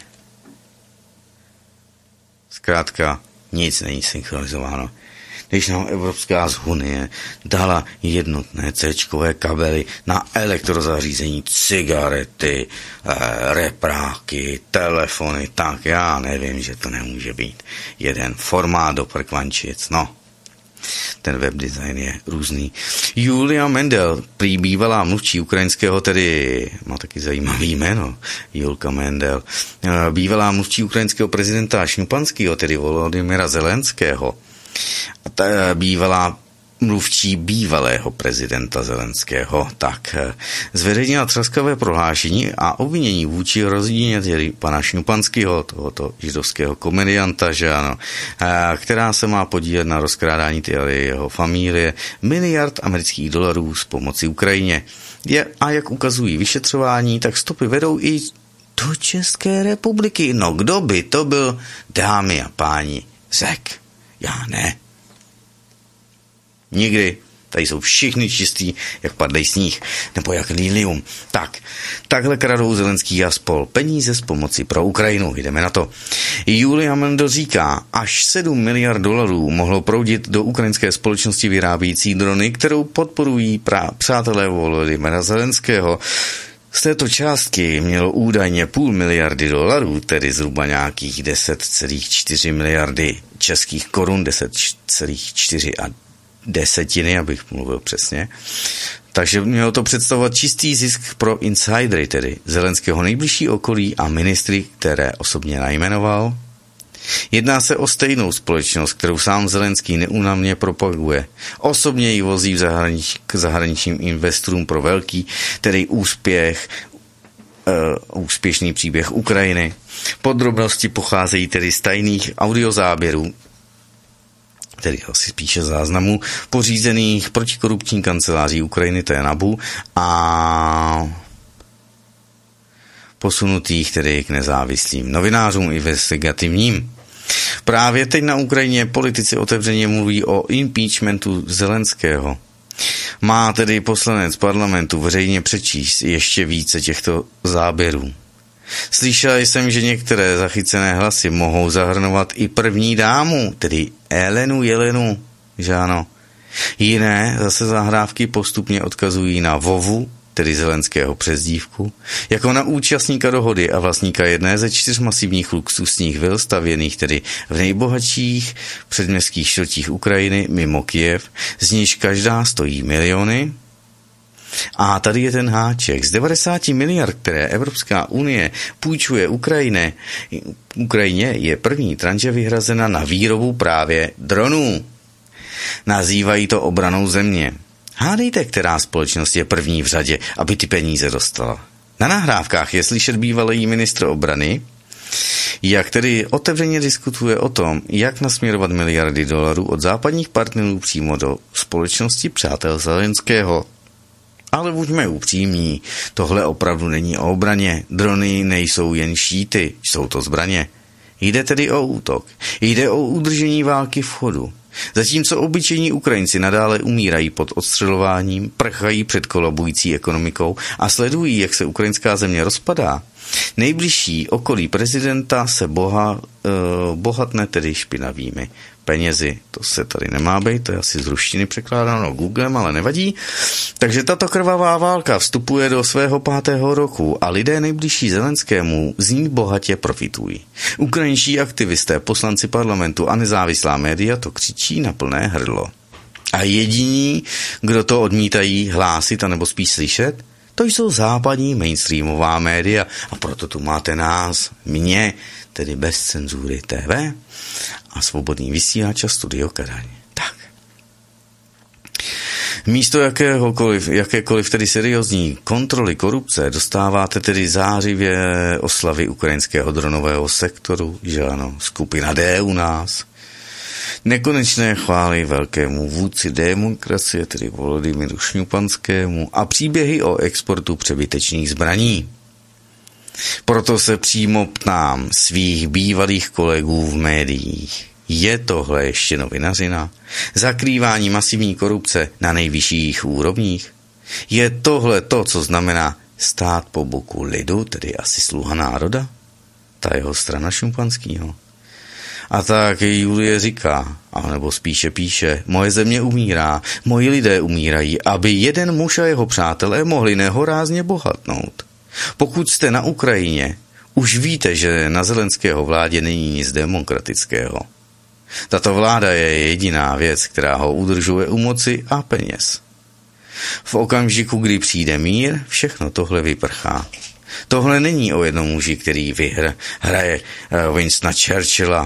S2: Zkrátka, nic není synchronizováno. Když nám Evropská unie dala jednotné C-čkové kabely na elektrozařízení, cigarety, eh, repráky, telefony, tak já nevím, že to nemůže být jeden formát do prkvančic, no. Ten webdesign je různý. Julia Mendel, prý bývalá mluvčí ukrajinského, tedy má taky zajímavý jméno, Julka Mendel, bývalá mluvčí ukrajinského prezidenta Šňupanského, tedy Volodymyra Zelenského, a ta bývalá mluvčí bývalého prezidenta Zelenského, tak zveřejnila třaskavé prohlášení a obvinění vůči rodině tedy pana Šňupanského, tohoto židovského komedianta, že ano, která se má podílet na rozkrádání tedy jeho familie miliard amerických dolarů z pomoci Ukrajině. Je, a jak ukazují vyšetřování, tak stopy vedou i do České republiky. No kdo by to byl, dámy a páni, řek? Já ne. Nikdy. Tady jsou všichni čistý, jak padlej sníh, nebo jak lilium. Tak, takhle kradou Zelenský a spol peníze z pomoci pro Ukrajinu. Jdeme na to. Julia Mendel říká, až sedm miliard dolarů mohlo proudit do ukrajinské společnosti vyrábějící drony, kterou podporují prá- přátelé Volodymyra Zelenského. Z této částky mělo údajně půl miliardy dolarů, tedy zhruba nějakých deset celá čtyři miliardy českých korun, deset celá čtyři a desetiny, abych mluvil přesně. Takže mělo to představovat čistý zisk pro insidery, tedy Zelenského nejbližší okolí a ministry, které osobně najmenoval. Jedná se o stejnou společnost, kterou sám Zelenský neúnavně propaguje. Osobně ji vozí v zahranič, k zahraničním investorům pro velký, tedy úspěch, uh, úspěšný příběh Ukrajiny. Podrobnosti pocházejí tedy z tajných audiozáběrů, tedy asi spíše záznamů, pořízených protikorupční kanceláří Ukrajiny, to je NABU, a posunutých tedy k nezávislým novinářům investigativním. Právě teď na Ukrajině politici otevřeně mluví o impeachmentu Zelenského. Má tedy poslanec parlamentu veřejně přečíst ještě více těchto záběrů. Slyšel jsem, že některé zachycené hlasy mohou zahrnovat i první dámu, tedy Elenu Jelenu, že ano. Jiné zase zahrávky postupně odkazují na Vovu, tedy Zelenského přezdívku, jako na účastníka dohody a vlastníka jedné ze čtyř masivních luxusních vil stavěných tedy v nejbohatších předměstských čtvrtích Ukrajiny mimo Kyjev, z níž každá stojí miliony. A tady je ten háček. Z devadesát miliard, které Evropská unie půjčuje Ukrajině, Ukrajině je první tranže vyhrazena na výrobu právě dronů. Nazývají to obranou země. Hádejte, která společnost je první v řadě, aby ty peníze dostala. Na nahrávkách je slyšet bývalý ministr obrany, jak tedy otevřeně diskutuje o tom, jak nasměrovat miliardy dolarů od západních partnerů přímo do společnosti přátel Zelenského. Ale buďme upřímní, tohle opravdu není o obraně, drony nejsou jen šíty, jsou to zbraně. Jde tedy o útok, jde o udržení války v chodu. Zatímco obyčejní Ukrajinci nadále umírají pod odstřelováním, prchají před kolabující ekonomikou a sledují, jak se ukrajinská země rozpadá, nejbližší okolí prezidenta se boha, eh, bohatne tedy špinavými penězi. To se tady nemá být, to je asi z ruštiny překládáno Googlem, ale nevadí. Takže tato krvavá válka vstupuje do svého pátého roku a lidé nejbližší Zelenskému z ní bohatě profitují. Ukrajinští aktivisté, poslanci parlamentu a nezávislá média to křičí na plné hrdlo. A jediní, kdo to odmítají hlásit anebo spíš slyšet, to jsou západní mainstreamová média a proto tu máte nás, mě, tedy bez cenzury T V a svobodný vysílač a Studio Kadaň. Tak. Místo jakéhokoliv, jakékoliv tedy seriózní kontroly korupce dostáváte tedy zářivě oslavy ukrajinského dronového sektoru, že ano, skupina D u nás. Nekonečné chvály velkému vůdci demokracie, tedy Volodymyru Šňupanskému a příběhy o exportu přebytečných zbraní. Proto se přímo ptám svých bývalých kolegů v médiích. Je tohle ještě novinařina? Zakrývání masivní korupce na nejvyšších úrovních? Je tohle to, co znamená stát po boku lidu, tedy asi sluha národa? Ta jeho strana Šňupanskýho. A tak Julie říká, anebo spíše píše, moje země umírá, moji lidé umírají, aby jeden muž a jeho přátelé mohli nehorázně bohatnout. Pokud jste na Ukrajině, už víte, že na Zelenského vládě není nic demokratického. Tato vláda je jediná věc, která ho udržuje u moci a peněz. V okamžiku, kdy přijde mír, všechno tohle vyprchá. Tohle není o jednom muži, který vyhr, hraje uh, Winstona Churchilla.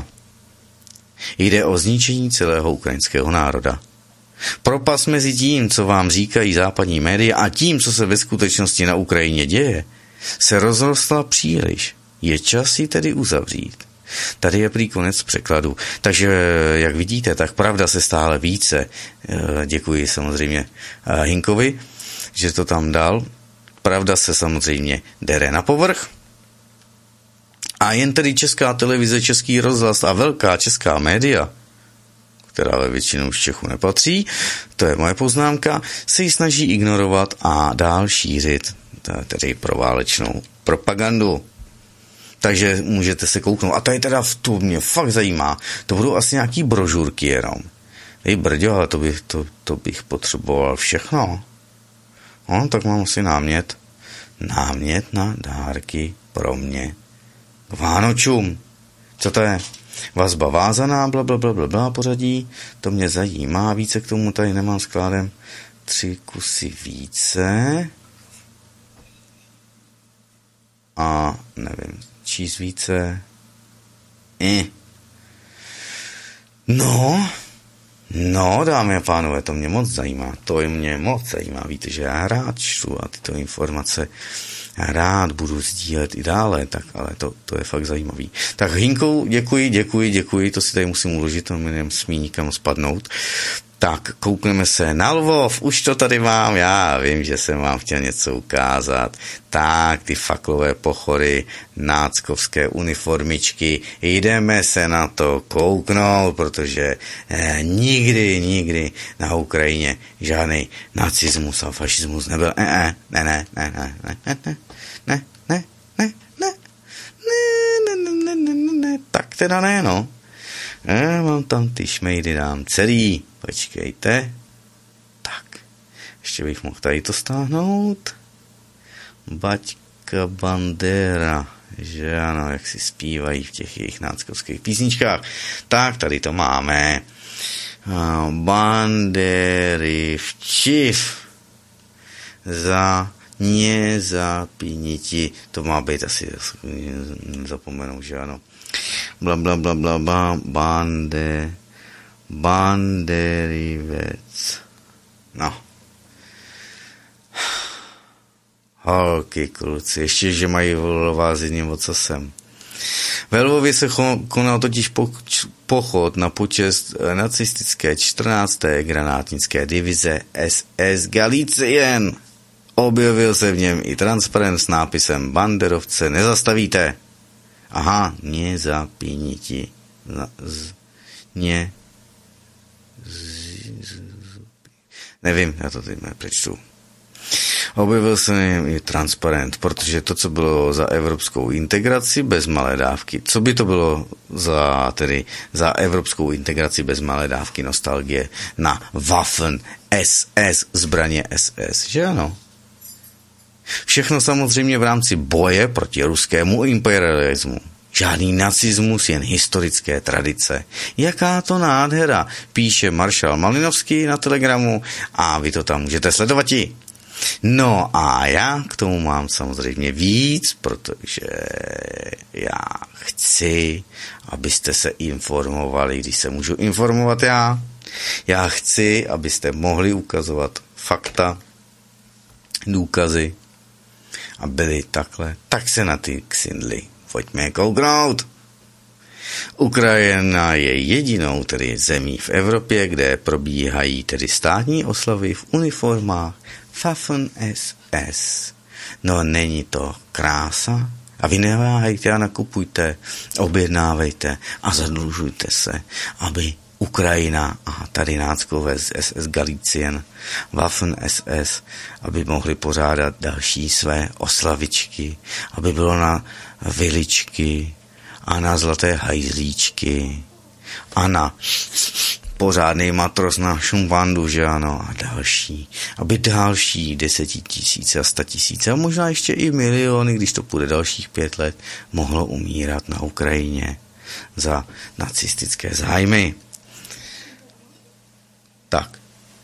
S2: Jde o zničení celého ukrajinského národa. Propas mezi tím, co vám říkají západní média a tím, co se ve skutečnosti na Ukrajině děje, se rozrostla příliš. Je čas ji tedy uzavřít. Tady je prý konec překladu. Takže, jak vidíte, tak pravda se stále více. Děkuji samozřejmě Hinkovi, že to tam dal. Pravda se samozřejmě dere na povrch. A jen tedy Česká televize, Český rozhlas a velká česká média, která ve většinou z Čechů nepatří, to je moje poznámka, se ji snaží ignorovat a dál šířit tedy proválečnou propagandu. Takže můžete se kouknout. A to je teda, to mě fakt zajímá. To budou asi nějaký brožurky jenom. Hej brďo, ale to bych, to, to bych potřeboval všechno. No, tak mám asi námět. Námět na dárky pro mě k Vánočům. Co to je? Vazba vázaná, blablabla, bla, bla, bla, pořadí. To mě zajímá. Více k tomu tady nemám skládem. Tři kusy více. A nevím, číst více. Eh. No, no, dámy a pánové, to mě moc zajímá. To je mě moc zajímá. Víte, že já rád čtu a tyto informace rád budu sdílet i dále, tak ale to, to je fakt zajímavý. Tak Hinkou, děkuji, děkuji, děkuji, to si tady musím uložit, to mi nesmí nikam spadnout. Tak, koukneme se na Lvov, už to tady mám, já vím, že jsem vám chtěl něco ukázat. Tak, ty faklové pochory, náckovské uniformičky, jdeme se na to kouknout, protože eh, nikdy, nikdy na Ukrajině žádný nacismus a fašismus nebyl. Eh, eh, ne, ne, ne, ne, ne, ne, ne, ne, ne, ne, ne, ne, ne, ne, ne, ne, ne, tak teda ne, no. Já mám tam ty šmejdy, dám celý. Počkejte. Tak. Ještě bych mohl tady to stáhnout. Baťka Bandera. Že ano, jak si zpívají v těch jejich náckovských písničkách. Tak, tady to máme. Bandery včiv. Za nezapíniti. To má být asi, zapomenu, že ano. Bla, bla, bla, bla, bla, bande, banderivec. No. Holky, kluci, ještě, že mají volová s jedním ocasem. Ve Lvově se konal totiž pochod na počest nacistické čtrnácté granátnické divize S S Galicien. Objevil se v něm i transparent s nápisem Banderovce nezastavíte. Aha, nezapíniti. Z, ně, z, z, z, nevím, já to teď nepřečtu. Objevil se i transparent, protože to, co bylo za evropskou integraci bez malé dávky, co by to bylo za, tedy, za evropskou integraci bez malé dávky nostalgie na Waffen es es, zbraně es es, že ano? Všechno samozřejmě v rámci boje proti ruskému imperialismu. Žádný nacismus, jen historické tradice. Jaká to nádhera, píše maršal Malinovský na Telegramu a vy to tam můžete sledovat. No a já k tomu mám samozřejmě víc, protože já chci, abyste se informovali, když se můžu informovat já. Já chci, abyste mohli ukazovat fakta, důkazy a byli takhle. Tak se na ty ksindly pojďme kouknout. Ukrajina je jedinou tedy zemí v Evropě, kde probíhají tedy státní oslavy v uniformách Waffen es es. No není to krása? A vy neváhejte a nakupujte, objednávejte a zadlužujte se, aby Ukrajina a tady náckové z es es Galicien, Waffen es es, aby mohli pořádat další své oslavičky, aby bylo na viličky a na zlaté hajzlíčky a na pořádný matros na šumvandu, že ano, a další. Aby další desetitisíce a statisíce a možná ještě i miliony, když to půjde dalších pět let, mohlo umírat na Ukrajině za nacistické zájmy. Tak.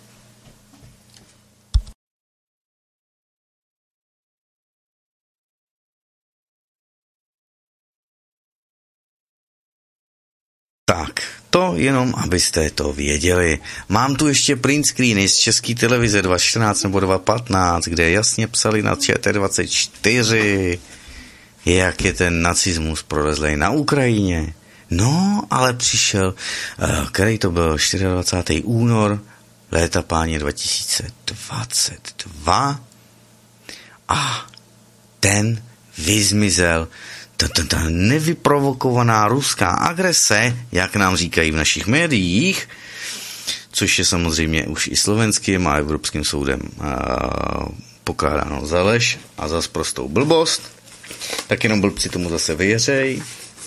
S2: Tak, to jenom, abyste to věděli. Mám tu ještě print screeny z České televize dva tisíce čtrnáct nebo dva tisíce patnáct, kde jasně psali na Č T dvacet čtyři, jak je ten nacismus prolezlej na Ukrajině. No, ale přišel, který to byl dvacátého čtvrtého února, léta páně dva tisíce dvacet dva a ten vyzmizel. Ta nevyprovokovaná ruská agrese, jak nám říkají v našich médiích, což je samozřejmě už i slovenským a Evropským soudem pokládáno za lež a za sprostou blbost, tak jenom blbci tomu zase věřej.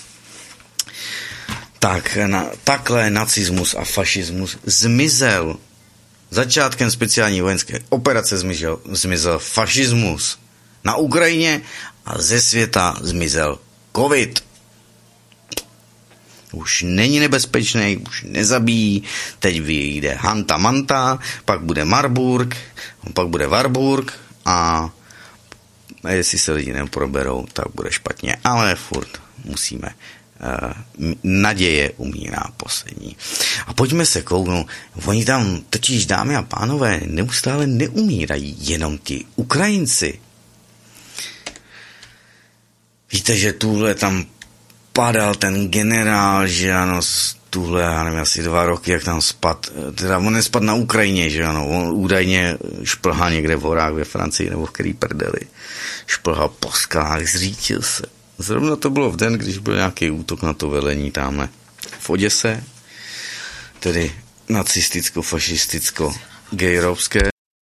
S2: Tak na, takhle nacismus a fašismus zmizel. Začátkem speciální vojenské operace zmizel, zmizel fašismus na Ukrajině a ze světa zmizel covid. Už není nebezpečný, už nezabíjí, teď vyjde Hanta Manta, pak bude Marburg, pak bude Warburg a jestli se lidi neproberou, tak bude špatně, ale furt musíme. Naděje umírá poslední. A pojďme se kouknout. Oni tam totiž, dámy a pánové, neustále neumírají jenom ti Ukrajinci. Víte, že tuhle tam padal ten generál, že ano, tuhle, já nevím, asi dva roky, jak tam spad, teda on nespad na Ukrajině, že ano, on údajně šplhal někde v horách ve Francii, nebo v který prdeli. Šplhal po skalách, zřítil se. Zrovna to bylo v den, když byl nějaký útok na to velení tamhle v Oděse, tedy nacisticko-fašisticko-gejrovské.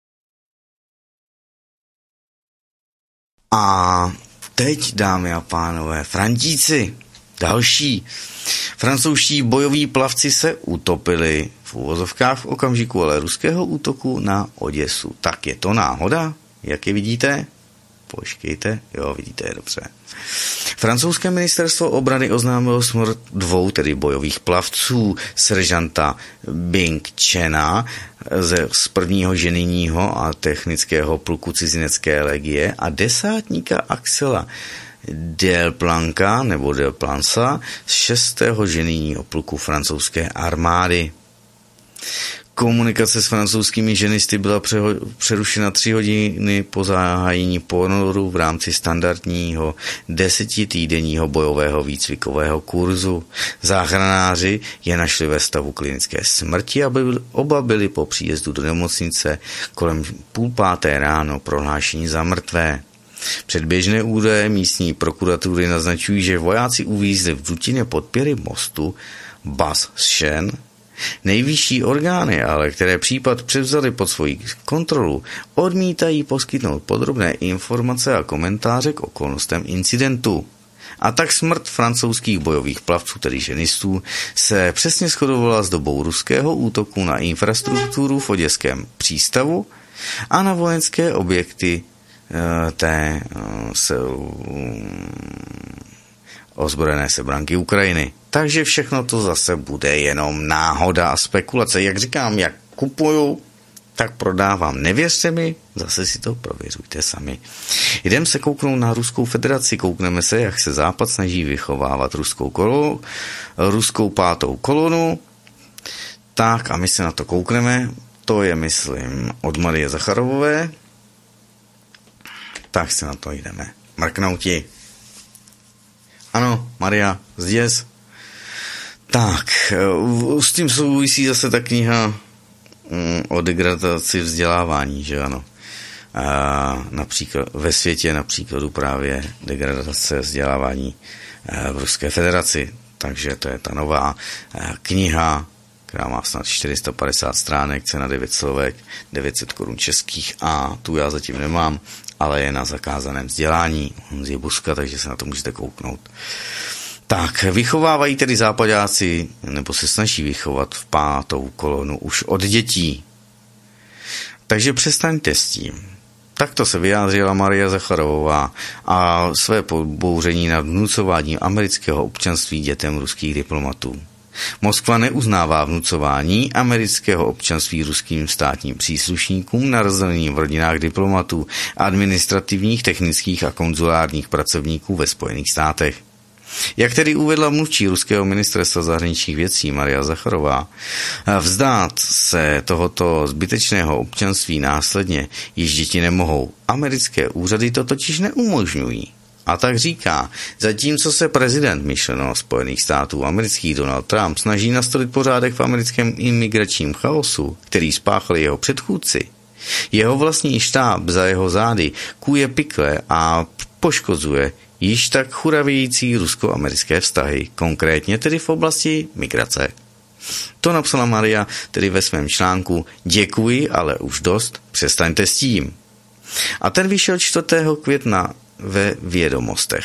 S2: A teď, dámy a pánové, Frantíci, další. Francouzští bojoví plavci se utopili v úvozovkách v okamžiku ale ruského útoku na Oděsu. Tak je to náhoda? Jak je vidíte? Počkejte, jo, vidíte je dobře. Francouzské ministerstvo obrany oznámilo smrt dvou, tedy bojových plavců, seržanta Bing Chena ze, z prvního ženijního a technického pluku cizinecké legie a desátníka Axela Delplanca nebo Delplanca z šestého ženijního pluku francouzské armády. Komunikace s francouzskými ženisty byla přerušena tři hodiny po zahájení ponoru v rámci standardního desetitýdenního bojového výcvikového kurzu. Záchranáři je našli ve stavu klinické smrti a byli, oba byli po příjezdu do nemocnice kolem půl páté ráno prohlášení za mrtvé. Předběžné údaje místní prokuratury naznačují, že vojáci uvízli v dutině podpěry mostu Bas-Shen. Nejvyšší orgány, ale které případ převzaly pod svoji kontrolu, odmítají poskytnout podrobné informace a komentáře k okolnostem incidentu. A tak smrt francouzských bojových plavců, tedy ženistů, se přesně shodovala s dobou ruského útoku na infrastrukturu v oděském přístavu a na vojenské objekty té se, ozbrojené sebranky Ukrajiny. Takže všechno to zase bude jenom náhoda a spekulace. Jak říkám, jak kupuju, tak prodávám. Nevěřte mi, zase si to prověřujte sami. Jdeme se kouknout na Ruskou federaci, koukneme se, jak se Západ snaží vychovávat ruskou, kolonu, ruskou pátou kolonu. Tak a my se na to koukneme. To je, myslím, od Marie Zacharovové. Tak se na to jdeme. Mrknouti. Ano, Maria, zděs. Tak, s tím souvisí zase ta kniha o degradaci vzdělávání, že ano. A například, ve světě napříkladu právě degradace vzdělávání v Ruské federaci. Takže to je ta nová kniha, která má snad čtyři sta padesát stránek, cena devět slovek, devět set korun českých a tu já zatím nemám, ale je na zakázaném vzdělání Honzi Buska, takže se na to můžete kouknout. Tak, vychovávají tedy západáci, nebo se snaží vychovat v pátou kolonu už od dětí. Takže přestaňte s tím. Takto se vyjádřila Maria Zacharová a své pobouření nad vnucováním amerického občanství dětem ruských diplomatů. Moskva neuznává vnucování amerického občanství ruským státním příslušníkům narozeným v rodinách diplomatů, administrativních, technických a konzulárních pracovníků ve Spojených státech. Jak tedy uvedla mluvčí ruského ministerstva zahraničních věcí Maria Zacharová, vzdát se tohoto zbytečného občanství následně již děti nemohou. Americké úřady to totiž neumožňují. A tak říká, zatímco se prezident myšleno Spojených států amerických Donald Trump snaží nastolit pořádek v americkém imigračním chaosu, který spáchali jeho předchůdci, jeho vlastní štáb za jeho zády kuje pikle a poškozuje již tak churavějící rusko-americké vztahy, konkrétně tedy v oblasti migrace. To napsala Maria tedy ve svém článku Děkuji, ale už dost, přestaňte s tím. A ten vyšel čtvrtého května ve Vědomostech.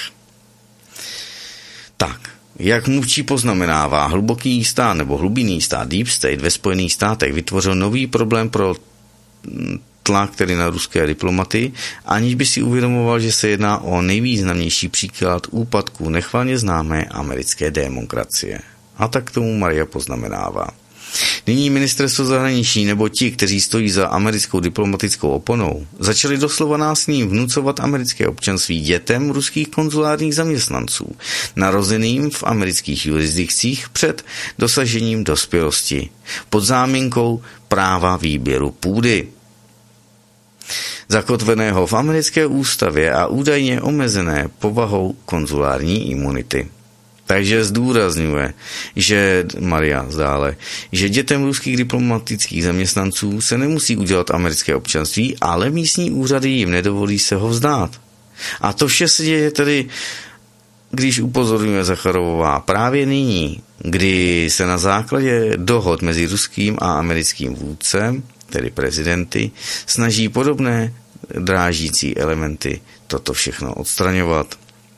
S2: Tak, jak mluvčí poznamenává, hluboký stát nebo hlubinný stát Deep State ve Spojených státech vytvořil nový problém pro tlak tedy na ruské diplomaty, aniž by si uvědomoval, že se jedná o nejvýznamnější příklad úpadku nechvalně známé americké demokracie. A tak tomu Maria poznamenává. Nyní ministerstvo zahraničí nebo ti, kteří stojí za americkou diplomatickou oponou, začali doslova násilím vnucovat americké občanství dětem ruských konzulárních zaměstnanců, narozeným v amerických jurisdikcích před dosažením dospělosti, pod záminkou práva výběru půdy, zakotveného v americké ústavě a údajně omezené povahou konzulární imunity. Takže zdůrazňuje, že Maria dále, že dětem ruských diplomatických zaměstnanců se nemusí udělat americké občanství, ale místní úřady jim nedovolí se ho vzdát. A to vše se děje tedy, když upozorňuje Zacharová právě nyní, kdy se na základě dohod mezi ruským a americkým vůdcem, tedy prezidenty, snaží podobné drážící elementy toto všechno odstraňovat.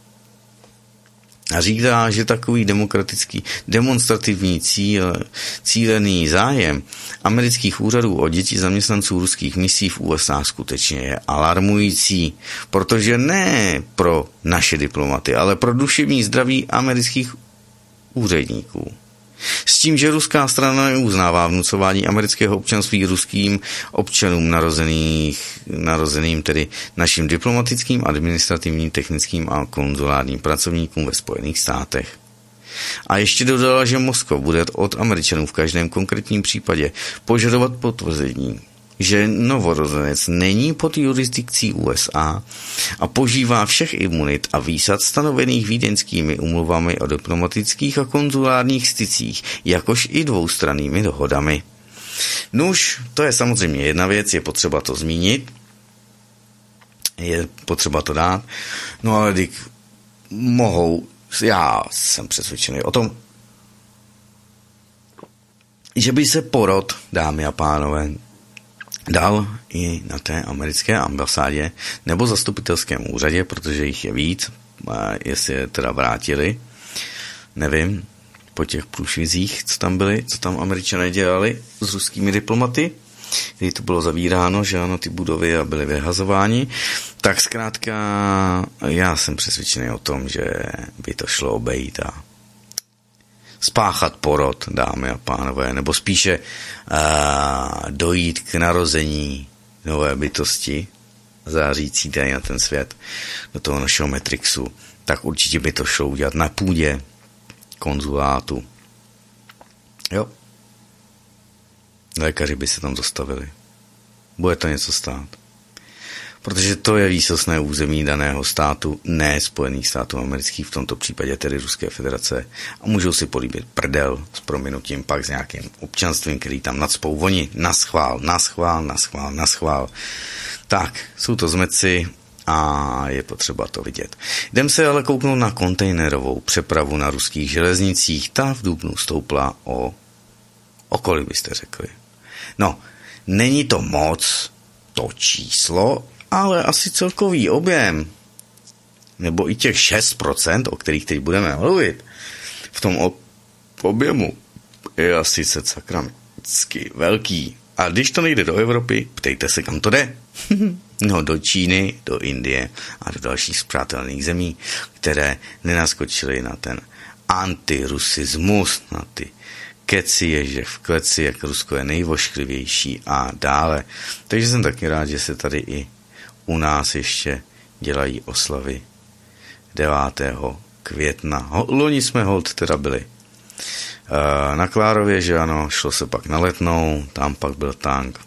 S2: A říká, že takový demokratický demonstrativní cíl, cílený zájem amerických úřadů o děti zaměstnanců ruských misí v U S A skutečně je alarmující, protože ne pro naše diplomaty, ale pro duševní zdraví amerických úředníků. S tím, že ruská strana neuznává vnucování amerického občanství ruským občanům narozených, narozeným tedy našim diplomatickým, administrativním, technickým a konzulárním pracovníkům ve Spojených státech. A ještě dodala, že Moskva bude od Američanů v každém konkrétním případě požadovat potvrzení, že novorozenec není pod jurisdikcí U S A a požívá všech imunit a výsad stanovených vídeňskými umluvami o diplomatických a konzulárních stycích, jakož i dvoustrannými dohodami. Nuž, to je samozřejmě jedna věc, je potřeba to zmínit, je potřeba to dát, no ale dík mohou, já jsem přesvědčený o tom, že by se porod, dámy a pánové, dal i na té americké ambasádě nebo zastupitelském úřadě, protože jich je víc, jestli je teda vrátili, nevím, po těch průšvizích, co tam byly, co tam Američané dělali s ruskými diplomaty, kdy to bylo zavíráno, že ano, ty budovy a byly vyhazováni, tak zkrátka já jsem přesvědčený o tom, že by to šlo obejít a spáchat porod, dámy a pánové, nebo spíše a, dojít k narození nové bytosti, zářící tady na ten svět, do toho našeho Matrixu, tak určitě by to šlo udělat na půdě konzulátu. Jo. Lékaři by se tam zastavili. Bude to něco stát. Protože to je výsostné území daného státu, ne Spojených států amerických, v tomto případě tedy Ruské federace. A můžou si políbit prdel s prominutím pak s nějakým občanstvím, který tam nadspou. Oni naschvál, naschvál, naschvál, naschvál. Tak, jsou to zmeci a je potřeba to vidět. Jdem se ale kouknout na kontejnerovou přepravu na ruských železnicích. Ta v dubnu stoupla o, o kolik byste řekli? No, není to moc to číslo, ale asi celkový objem, nebo i těch šest procent, o kterých teď budeme mluvit, v tom objemu je asi sakramentsky velký. A když to nejde do Evropy, ptejte se, kam to jde. No, do Číny, do Indie a do dalších spřátelných zemí, které nenaskočily na ten antirusismus, na ty keci ježe v kleci, jak Rusko je nejvošklivější a dále. Takže jsem taky rád, že se tady i u nás ještě dělají oslavy devátého května. Loni jsme hold teda byli na Klárově, že ano, šlo se pak na Letnou, tam pak byl tank.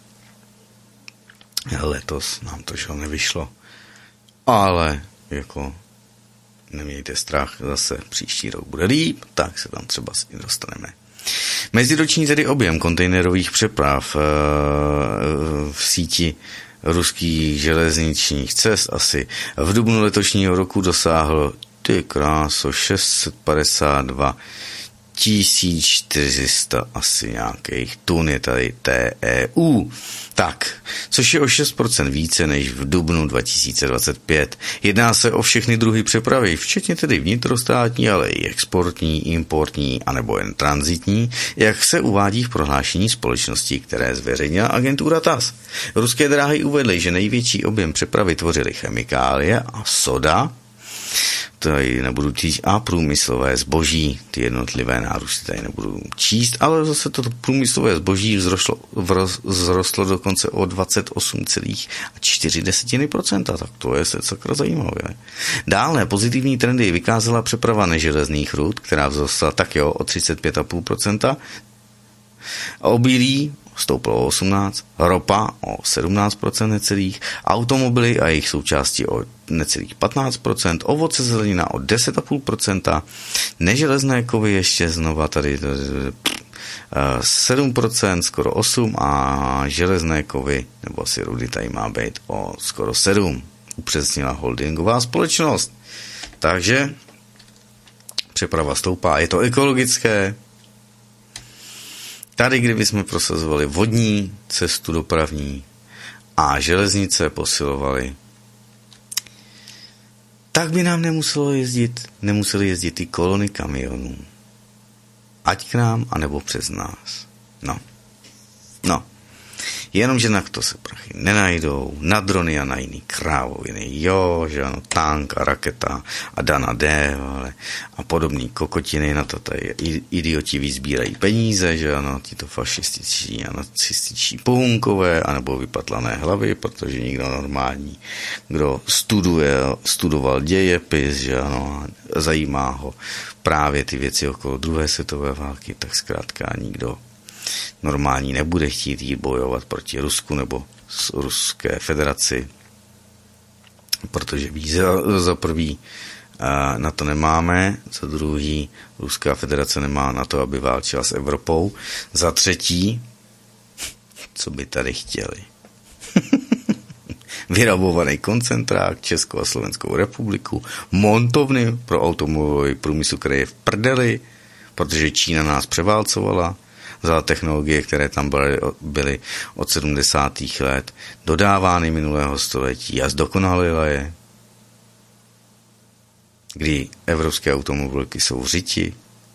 S2: Letos nám to šlo nevyšlo. Ale jako nemějte strach, zase příští rok bude líp, tak se tam třeba si dostaneme. Meziroční tedy objem kontejnerových přeprav v síti ruských železničních cest asi v dubnu letošního roku dosáhl ty kráso šest set padesát dva tisíc čtyři sta asi nějakých tun je tady T E U. Tak, což je o šest procent více než v dubnu dva tisíce dvacet pět. Jedná se o všechny druhy přepravy, včetně tedy vnitrostátní, ale i exportní, importní anebo jen tranzitní, jak se uvádí v prohlášení společnosti, které zveřejnila agentura T A S. Ruské dráhy uvedly, že největší objem přepravy tvořily chemikálie a soda, tady nebudu číst, a průmyslové zboží, ty jednotlivé nárůsty tady nebudu číst, ale zase toto průmyslové zboží vzrostlo, vzrostlo dokonce o dvacet osm celá čtyři procenta, tak to je se sakra zajímavé. Dále pozitivní trendy vykázala přeprava neželezných rud, která vzrostla taky o třicet pět celá pět procenta, obilí stouplo o osmnáct, ropa o sedmnáct procent necelých, automobily a jejich součásti o necelých patnáct procent, ovoce zelenina o deset celá pět procenta, neželezné kovy ještě znova tady sedm procent, skoro osm procent a železné kovy, nebo asi rudy tady má být o skoro sedm, upřesnila holdingová společnost. Takže přeprava stoupá, je to ekologické. Tady, kdyby jsme prosazovali vodní cestu dopravní a železnice posilovali, tak by nám nemuselo jezdit, nemuseli jezdit ty kolony kamionů. Ať k nám, anebo přes nás. No. No. Jenomže na to se prachy nenajdou, na drony a na jiný krávoviny, jo, že ano, tank a raketa a dana D, ale a podobný kokotiny, na to tady idioti vyzbírají peníze, že ano, tito fašističní a nacističní pohunkové, anebo vypatlané hlavy, protože nikdo normální, kdo studuje, studoval dějepis, že ano, zajímá ho právě ty věci okolo druhé světové války, tak zkrátka nikdo normální nebude chtít jít bojovat proti Rusku nebo s Ruské federaci, protože ví, za, za prvý na to nemáme, za druhý Ruská federace nemá na to, aby válčila s Evropou, za třetí, co by tady chtěli. Vyrabovaný koncentrák, Českou a Slovenskou republiku, montovny pro automobilový průmysl, který je v prdeli, protože Čína nás převálcovala za technologie, které tam byly, byly od sedmdesátých let dodávány minulého století a zdokonalila je. Kdy evropské automobilky jsou v řiti.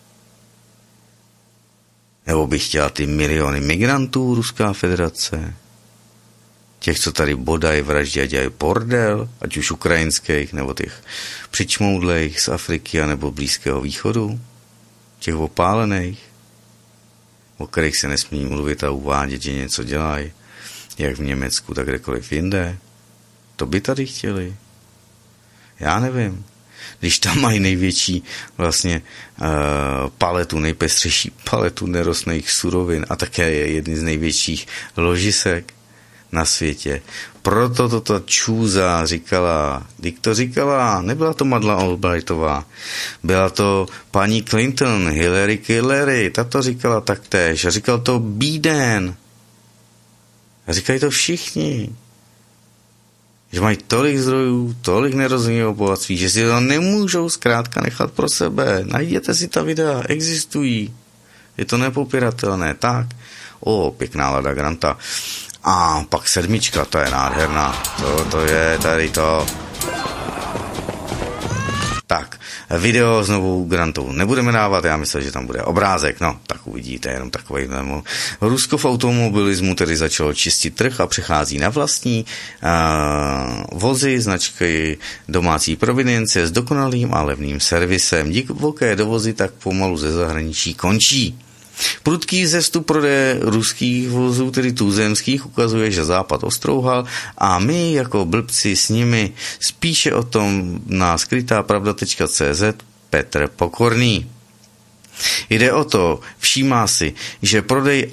S2: Nebo by chtěla ty miliony migrantů Ruská federace. Těch, co tady bodají, vraždí a dělají bordel, ať už ukrajinských, nebo těch přičmoudlejch z Afriky, nebo Blízkého východu. Těch opálených, o kterých se nesmí mluvit a uvádět, že něco dělají, jak v Německu, tak kdekoliv jinde. To by tady chtěli. Já nevím. Když tam mají největší vlastně uh, paletu, nejpestřejší paletu nerostných surovin a také je jedný z největších ložisek na světě. Proto toto čůza říkala, když to říkala, nebyla to Madeleine Albrightová, byla to paní Clinton, Hillary Hillary, ta to říkala taktéž a říkal to Biden. A říkají to všichni. Že mají tolik zdrojů, tolik nerozumného bohatství, že si to nemůžou zkrátka nechat pro sebe. Najděte si ta videa, existují. Je to nepopiratelné. Tak, o, pěkná Lada Granta. A pak sedmička, to je nádherná. To, to je tady to. Tak, video s novou Grantou nebudeme dávat, já myslím, že tam bude obrázek, no, tak uvidíte, jenom takovej. Rusko v automobilismu tedy začalo čistit trh a přechází na vlastní uh, vozy, značky domácí provenience s dokonalým a levným servisem. Divoké dovozy tak pomalu ze zahraničí končí. Prudký vzestup prodeje ruských vozů, tedy tuzemských, ukazuje, že Západ ostrouhal a my jako blbci s nimi. Spíše o tom na skrytá pravda tečka cé zet Petr Pokorný. Jde o to, všímá si, že prodej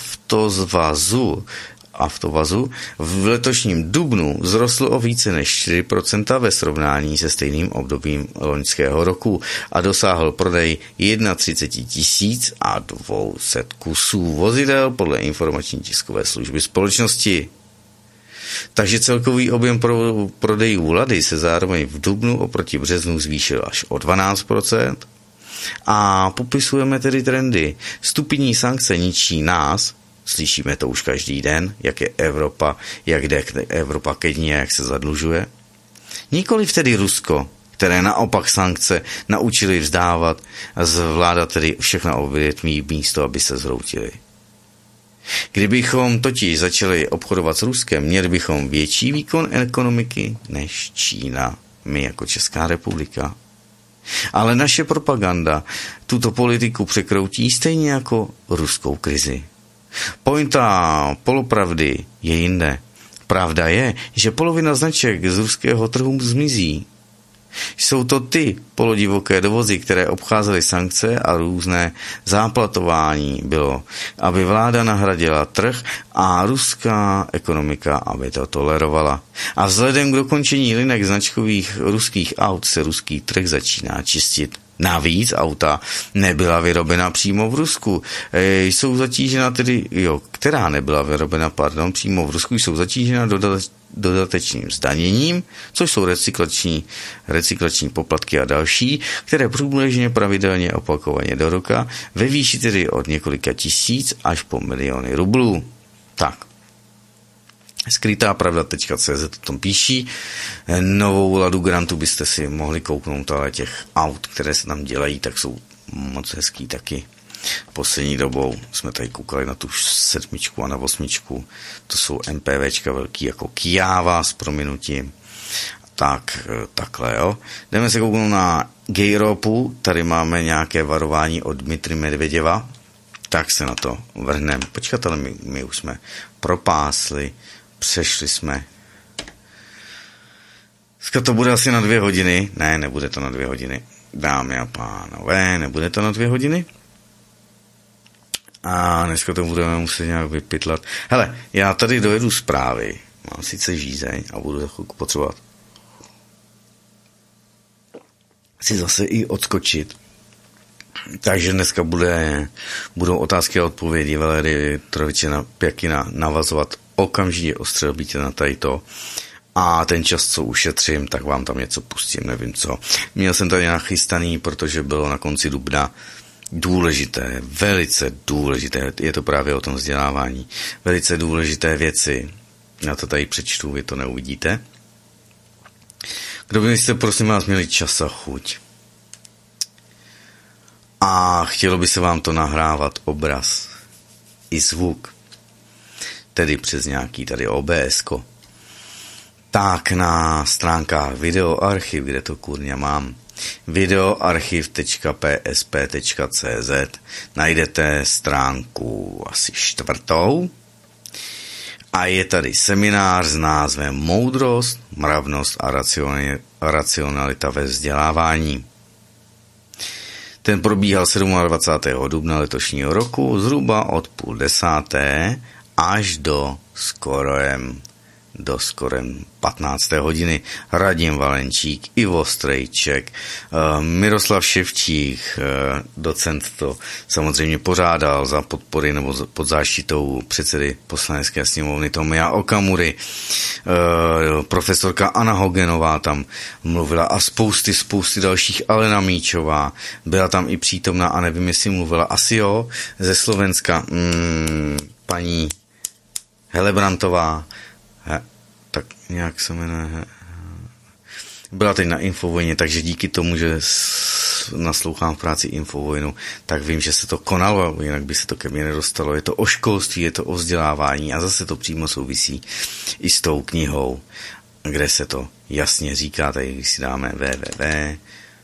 S2: Avtozvazu Avtovazu v letošním dubnu vzrostl o více než čtyři procenta ve srovnání se stejným obdobím loňského roku a dosáhl prodej třicet jedna tisíc a dvě stě kusů vozidel podle informační tiskové služby společnosti. Takže celkový objem pro, prodejů Lady se zároveň v dubnu oproti březnu zvýšil až o dvanáct procent. A popisujeme tedy trendy. Stupidní sankce ničí nás, slyšíme to už každý den, jak je Evropa, jak jde Evropa ke dně, jak se zadlužuje. Nikoliv tedy Rusko, které naopak sankce naučili vzdávat a zvládat tedy všechna odvětví místo, aby se zhroutili. Kdybychom totiž začali obchodovat s Ruskem, měli bychom větší výkon ekonomiky než Čína, my jako Česká republika. Ale naše propaganda tuto politiku překroutí stejně jako ruskou krizi. Pointa polopravdy je jinde. Pravda je, že polovina značek z ruského trhu zmizí. Jsou to ty polodivoké dovozy, které obcházely sankce a různé záplatování bylo, aby vláda nahradila trh a ruská ekonomika, aby to tolerovala. A vzhledem k dokončení linek značkových ruských aut se ruský trh začíná čistit. Navíc auta nebyla vyrobena přímo v Rusku. E, jsou zatížena tedy, jo, která nebyla vyrobena, pardon, přímo v Rusku, jsou zatížena dodat, dodatečným zdaněním, což jsou recyklační, recyklační poplatky a další, které průběžně pravidelně opakovaně do roka ve výši tedy od několika tisíc až po miliony rublů. Tak. skrytá pravda tečka cé zet o tom píší. Novou Ladu Grantu byste si mohli kouknout, ale těch aut, které se tam dělají, tak jsou moc hezký taky. Poslední dobou jsme tady koukali na tu sedmičku a na osmičku. To jsou MPVčka velký jako Kijáva s prominutím. Tak, takhle, jo. Jdeme se kouknout na Gejropu. Tady máme nějaké varování od Dmitry Medvěděva. Tak se na to vrhneme. Počkat, ale my, my už jsme propásli, přešli jsme. Dneska to bude asi na dvě hodiny. Ne, nebude to na dvě hodiny. Dámy a pánové, nebude to na dvě hodiny. A dneska to budeme muset nějak vypytlat. Hele, já tady dojedu zprávy. Mám sice žízeň a budu za chvilku potřebovat si zase i odskočit. Takže dneska bude, budou otázky a odpovědi Valery Trovičina Pěkina navazovat okamžitě ostřelbitě na tady to. A ten čas, co ušetřím, tak vám tam něco pustím, nevím co. Měl jsem tady nachystaný, protože bylo na konci dubna důležité, velice důležité, je to právě o tom vzdělávání, velice důležité věci. Já to tady přečtu, vy to neuvidíte. Kdo byste, prosím vás, měli čas a chuť a chtělo by se vám to nahrávat obraz i zvuk, tedy přes nějaký tady O B S ko, tak na stránkách videoarchiv, kde to kurňa mám, videoarchiv tečka p s p tečka c z najdete stránku asi čtvrtou a je tady seminář s názvem Moudrost, mravnost a racionalita ve vzdělávání. Ten probíhal dvacátého sedmého dubna letošního roku zhruba od půl desáté až do skorojem do skorem patnácté hodiny. Radim Valenčík, Ivo Strejček, Miroslav Ševčík, docent to samozřejmě pořádal za podpory nebo pod záštitou předsedy poslanecké sněmovny Tomia Okamury. Profesorka Anna Hogenová tam mluvila a spousty, spousty dalších, Alena Míčová. Byla tam i přítomná a nevím, jestli mluvila asi jo, ze Slovenska hmm, paní Helebrantová, He, tak nějak se jmenuje. Byla teď na Infovojně, takže díky tomu, že naslouchám v práci Infovojnu, tak vím, že se to konalo, jinak by se to ke mně nedostalo. Je to o školství, je to o vzdělávání a zase to přímo souvisí i s tou knihou, kde se to jasně říká, tady když si dáme www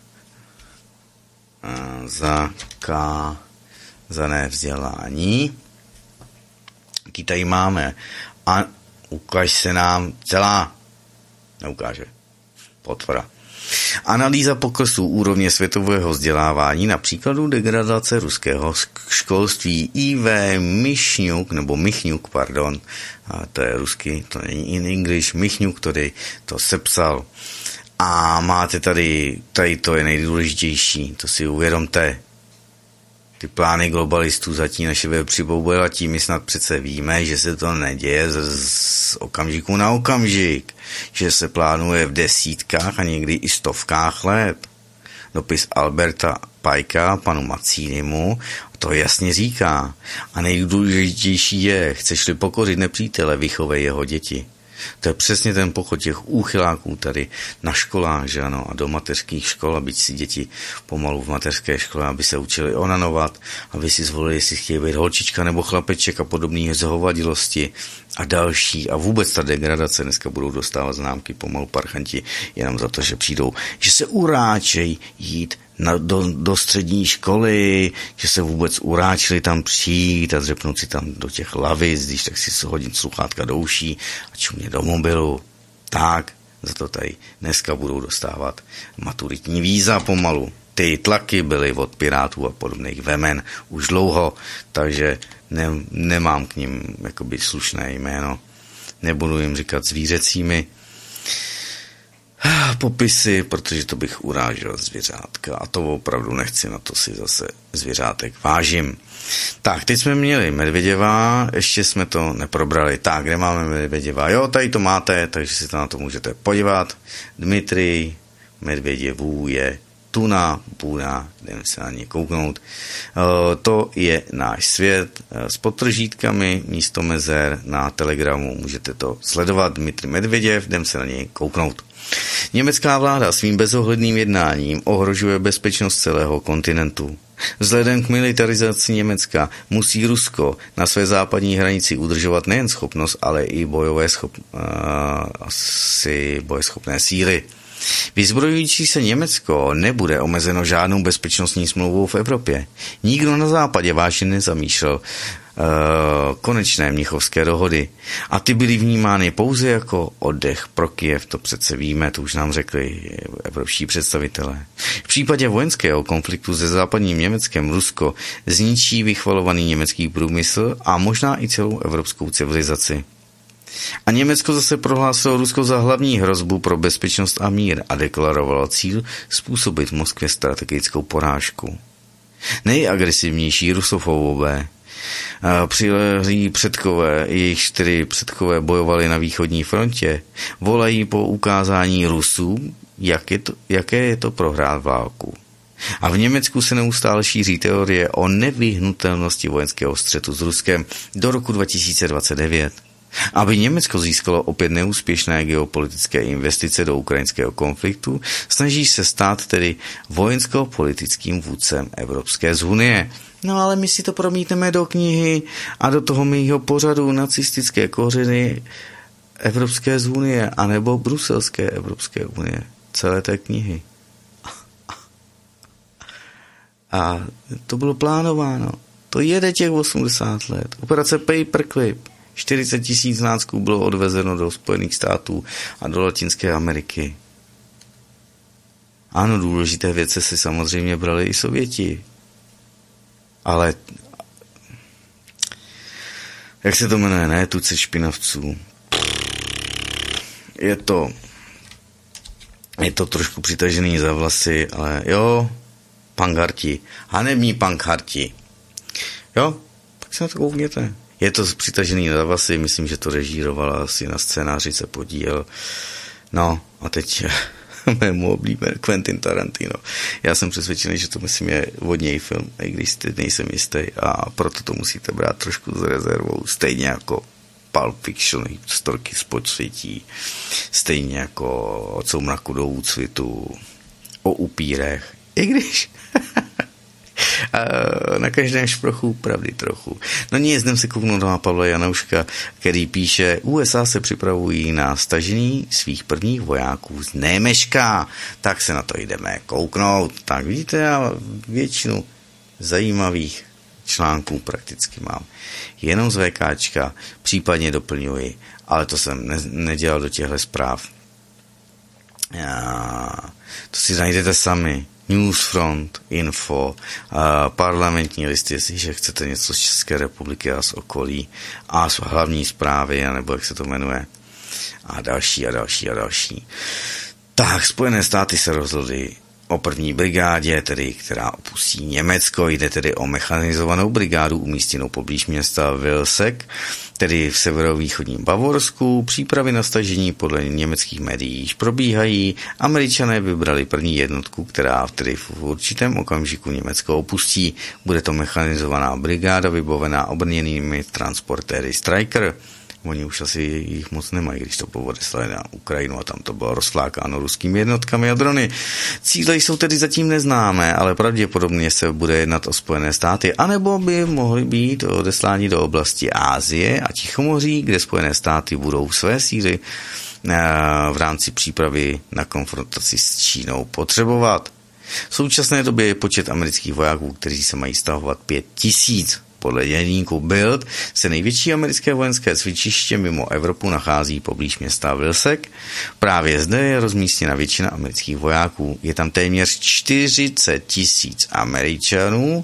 S2: zakázané vzdělání. Jaký tady máme? A ukáž se nám celá. Neukáže. Potvora. Analýza poklesu úrovně světového vzdělávání na příkladu degradace ruského školství. I V. Michňuk, nebo Michňuk, pardon, a to je rusky, to není in English, Michňuk, který to sepsal. A máte tady, tady to je nejdůležitější, to si uvědomte. Ty plány globalistů zatím naše web přiboubuje a tím my snad přece víme, že se to neděje z, z okamžiku na okamžik, že se plánuje v desítkách a někdy i stovkách let. Dopis Alberta Pajka panu Macínimu to jasně říká. A nejdůležitější je, chceš-li pokořit nepřítele, vychovej jeho děti. To je přesně ten pochod těch úchyláků tady na školách, že ano, a do mateřských škol, aby si děti pomalu v mateřské škole, aby se učili onanovat, aby si zvolili, jestli chtějí být holčička nebo chlapeček a podobné zhovadilosti a další. A vůbec ta degradace, dneska budou dostávat známky pomalu parchanti jenom za to, že přijdou, že se uráčejí jít na, do, do střední školy, že se vůbec uráčili tam přijít a dřepnout si tam do těch lavic, když tak si hodit sluchátka do uší a čumě do mobilu. Tak, za to tady dneska budou dostávat maturitní víza pomalu. Ty tlaky byly od Pirátů a podobných vemen už dlouho, takže ne, nemám k nim jakoby slušné jméno. Nebudu jim říkat zvířecími popisy, protože to bych urážel zvěřátka a to opravdu nechci, na to si zase zvěřátek vážím. Tak, teď jsme měli Medvěděva, ještě jsme to neprobrali. Tak, kde máme Medvěděva? Jo, tady to máte, takže si to na to můžete podívat. Dmitrij Medvěděvů je tuna, půda, jdeme se na ně kouknout. To je náš svět s podtržítkami místo mezer na Telegramu. Můžete to sledovat. Dmitrij Medveděv, jdeme se na něj kouknout. Německá vláda svým bezohledným jednáním ohrožuje bezpečnost celého kontinentu. Vzhledem k militarizaci Německa musí Rusko na své západní hranici udržovat nejen schopnost, ale i bojové schop, uh, asi bojeschopné síly. Vyzbrojující se Německo nebude omezeno žádnou bezpečnostní smlouvou v Evropě. Nikdo na západě vážně nezamýšlel uh, konečné mnichovské dohody. A ty byly vnímány pouze jako oddech pro Kyjev, to přece víme, to už nám řekli evropští představitelé. V případě vojenského konfliktu se západním Německem Rusko zničí vychvalovaný německý průmysl a možná i celou evropskou civilizaci. A Německo zase prohlásilo Rusko za hlavní hrozbu pro bezpečnost a mír a deklarovalo cíl způsobit Moskvě strategickou porážku. Nejagresivnější rusofobové, přilehlí předkové, jejich čtyři předkové bojovali na východní frontě, volají po ukázání Rusů, jak je to, jaké je to prohrát válku. A v Německu se neustále šíří teorie o nevyhnutelnosti vojenského střetu s Ruskem do roku dva tisíce dvacet devět. Aby Německo získalo opět neúspěšné geopolitické investice do ukrajinského konfliktu, snaží se stát tedy vojensko-politickým vůdcem Evropské unie. No ale my si to promítneme do knihy a do toho mýho pořadu nacistické kořeny Evropské unie anebo Bruselské Evropské unie. Celé té knihy. A to bylo plánováno. To jede těch osmdesát let. Operace Paperclip. čtyřicet tisíc nácků bylo odvezeno do Spojených států a do Latinské Ameriky. Ano, důležité věci si samozřejmě brali i Sověti. Ale jak se to jmenuje, ne? Tuce špinavců. Je to je to trošku přitažený za vlasy, ale jo, pankharti. Hanební pankharti. Jo, tak se na to koukněte. Je to přitažený za vlasy, myslím, že to režírovala asi na scénáři se podíl. No a teď mému oblíbený Quentin Tarantino. Já jsem přesvědčený, že to myslím je od něj film, i když teď nejsem jistý a proto to musíte brát trošku s rezervou. Stejně jako Pulp Fiction, storky z podsvětí, stejně jako Od soumraku do úcvitu, o upírech, i když a na každém šprochu pravdy trochu. No nic, jdem se kouknout na Pavla Janouška, který píše, U S A se připravují na stažení svých prvních vojáků z Némeška. Tak se na to jdeme kouknout. Tak vidíte, já většinu zajímavých článků prakticky mám. Jenom z VKčka, případně doplňuji, ale to jsem ne- nedělal do těchto zpráv. Já, to si najdete sami. Newsfront, info, parlamentní listy, jestliže chcete něco z České republiky a z okolí a z hlavní zprávy, nebo jak se to jmenuje, a další a další a další. Tak, Spojené státy se rozhodly o první brigádě, tedy která opustí Německo. Jde tedy o mechanizovanou brigádu umístěnou poblíž města Vilsek, tedy v severovýchodním Bavorsku. Přípravy na stažení podle německých médií již probíhají. Američané vybrali první jednotku, která tedy v určitém okamžiku Německo opustí. Bude to mechanizovaná brigáda vybavená obrněnými transportéry Stryker. Oni už asi jich moc nemají, když to povodeslali na Ukrajinu a tam to bylo rozflákáno ruskými jednotkami a drony. Cíle jsou tedy zatím neznámé, ale pravděpodobně se bude jednat o Spojené státy, anebo by mohly být odesláni do oblasti Asie a Tichomoří, kde Spojené státy budou své síly v rámci přípravy na konfrontaci s Čínou potřebovat. V současné době je počet amerických vojáků, kteří se mají stahovat pět tisíc. Podle dělníku Bild se největší americké vojenské cvičiště mimo Evropu nachází poblíž města Vilsek. Právě zde je rozmístěna většina amerických vojáků. Je tam téměř čtyřicet tisíc Američanů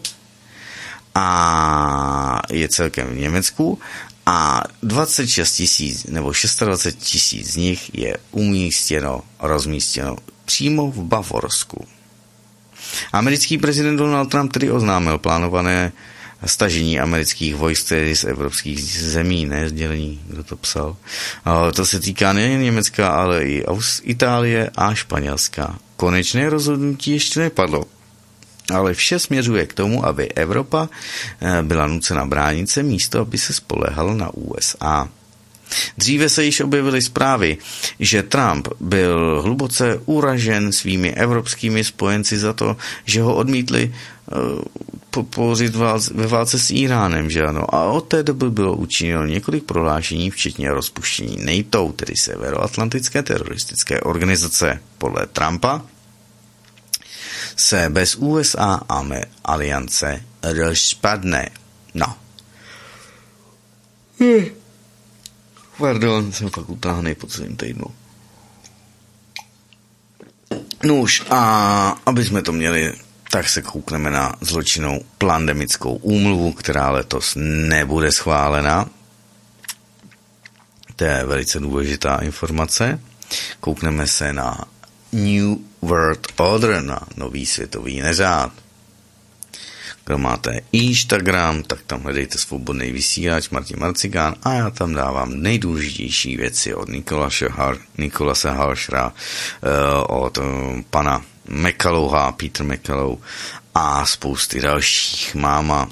S2: a je celkem v Německu a dvacet šest tisíc nebo dvacet šest tisíc z nich je umístěno, rozmístěno přímo v Bavorsku. Americký prezident Donald Trump tedy oznámil plánované stažení amerických vojsk tedy z evropských zemí, ne sdělení, kdo to psal. To se týká nejen Německa, ale i Itálie a Španělska konečné rozhodnutí ještě nepadlo. Ale vše směřuje k tomu, aby Evropa byla nucena bránit se místo, aby se spoléhala na U S A. Dříve se již objevily zprávy, že Trump byl hluboce uražen svými evropskými spojenci za to, že ho odmítli podpořit ve válce s Iránem, že ano. A od té doby bylo učiněno několik prohlášení, včetně rozpuštění NATO, tedy Severoatlantické teroristické organizace. Podle Trumpa se bez U S A a aliance rozpadne. No. Hmm. Pardon, jsem fakt utáhnej po celém týdnu. No už, a aby jsme to měli, tak se koukneme na zločinnou plandemickou úmluvu, která letos nebude schválena. To je velice důležitá informace. Koukneme se na New World Order, na nový světový neřád. Kdo máte Instagram, tak tam hledejte Svobodný vysílač Martin Marcigán a já tam dávám nejdůležitější věci od Nikolase, Har- Nikolase Harshera, od pana McCulloucha, Peter McCullough a spousty dalších. Máma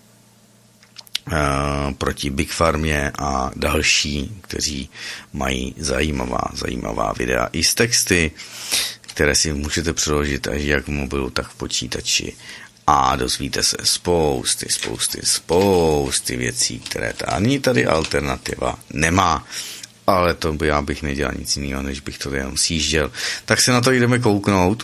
S2: proti Big Farmě a další, kteří mají zajímavá, zajímavá videa i s texty, které si můžete přeložit až jak v mobilu, tak v počítači. A dozvíte se spousty, spousty, spousty věcí, které ta ani tady alternativa nemá. Ale to by já bych nedělal nic jiného, než bych to jenom sjížděl. Tak se na to jdeme kouknout.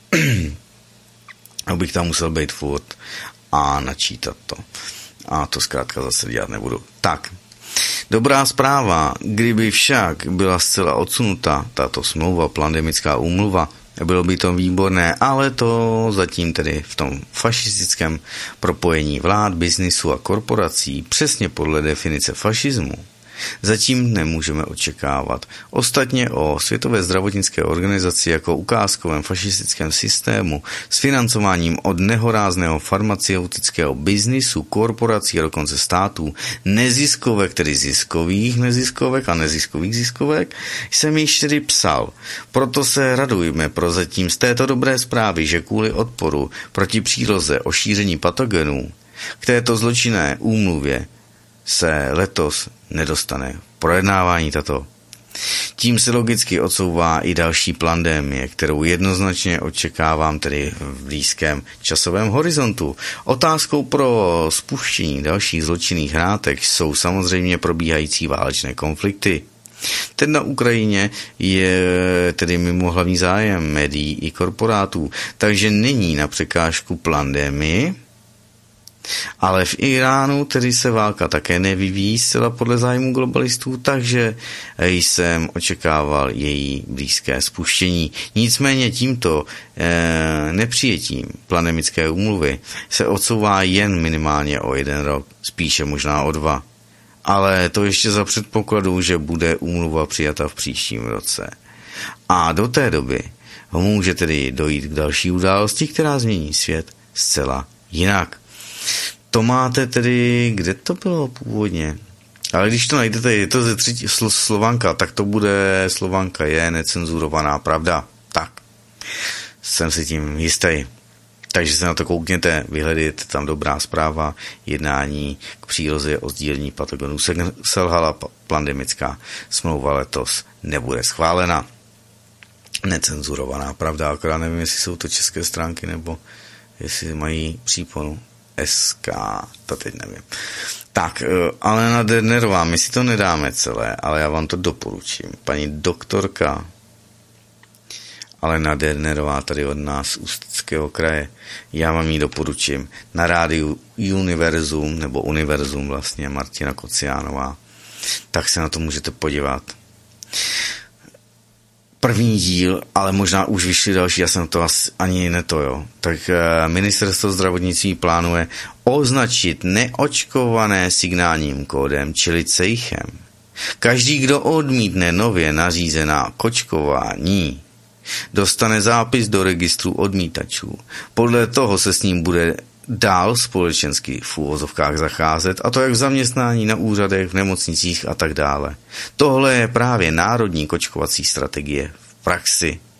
S2: Abych tam musel být furt a načítat to. A to zkrátka zase dělat nebudu. Tak, dobrá zpráva. Kdyby však byla zcela odsunuta tato smlouva, plandemická úmluva, bylo by to výborné, ale to zatím tedy v tom fašistickém propojení vlád, biznisu a korporací přesně podle definice fašismu zatím nemůžeme očekávat. Ostatně o Světové zdravotnické organizaci jako ukázkovém fašistickém systému s financováním od nehorázného farmaceutického biznisu, korporací a dokonce států, neziskovek, tedy ziskových neziskovek a neziskových ziskovek, jsem již tedy psal. Proto se radujme prozatím z této dobré zprávy, že kvůli odporu proti příloze o šíření patogenů k této zločinné úmluvě se letos nedostane projednávání tato. Tím se logicky odsouvá i další pandemie, kterou jednoznačně očekávám tedy v blízkém časovém horizontu. Otázkou pro spuštění dalších zločinných hrátek jsou samozřejmě probíhající válečné konflikty. Ten na Ukrajině je tedy mimo hlavní zájem médií i korporátů, takže není na překážku pandemii. Ale v Iránu tedy se válka také nevyvíjí zcela podle zájmu globalistů, takže jsem očekával její blízké spuštění. Nicméně tímto e, nepřijetím pandemické úmluvy se odsouvá jen minimálně o jeden rok, spíše možná o dva. Ale to ještě za předpokladu, že bude úmluva přijata v příštím roce. A do té doby může tedy dojít k další události, která změní svět zcela jinak. To máte tedy, kde to bylo původně? Ale když to najdete, je to ze třetí Slovanka, tak to bude Slovanka je necenzurovaná pravda. Tak, jsem si tím jistý. Takže se na to koukněte, vyhledejte tam dobrá zpráva, jednání k příloze o sdílení patogenů selhala pandemická smlouva letos nebude schválena. Necenzurovaná pravda, akorát nevím, jestli jsou to české stránky, nebo jestli mají příponu. S K, to teď nevím. Tak, Alena Dernerová, my si to nedáme celé, ale já vám to doporučím. Paní doktorka Alena Dernerová tady od nás z Ústeckého kraje, já vám ji doporučím na rádiu Univerzum, nebo Univerzum vlastně, Martina Kociánová. Tak se na to můžete podívat. První díl, ale možná už vyšly další, já jsem to asi ani neto, jo. Tak ministerstvo zdravotnictví plánuje označit neočkované signálním kódem, čili cejchem. Každý, kdo odmítne nově nařízená kočkování, dostane zápis do registru odmítačů. Podle toho se s ním bude dál společensky v úvozovkách zacházet, a to jak v zaměstnání, na úřadech, v nemocnicích a tak dále. Tohle je právě národní kočkovací strategie v praxi.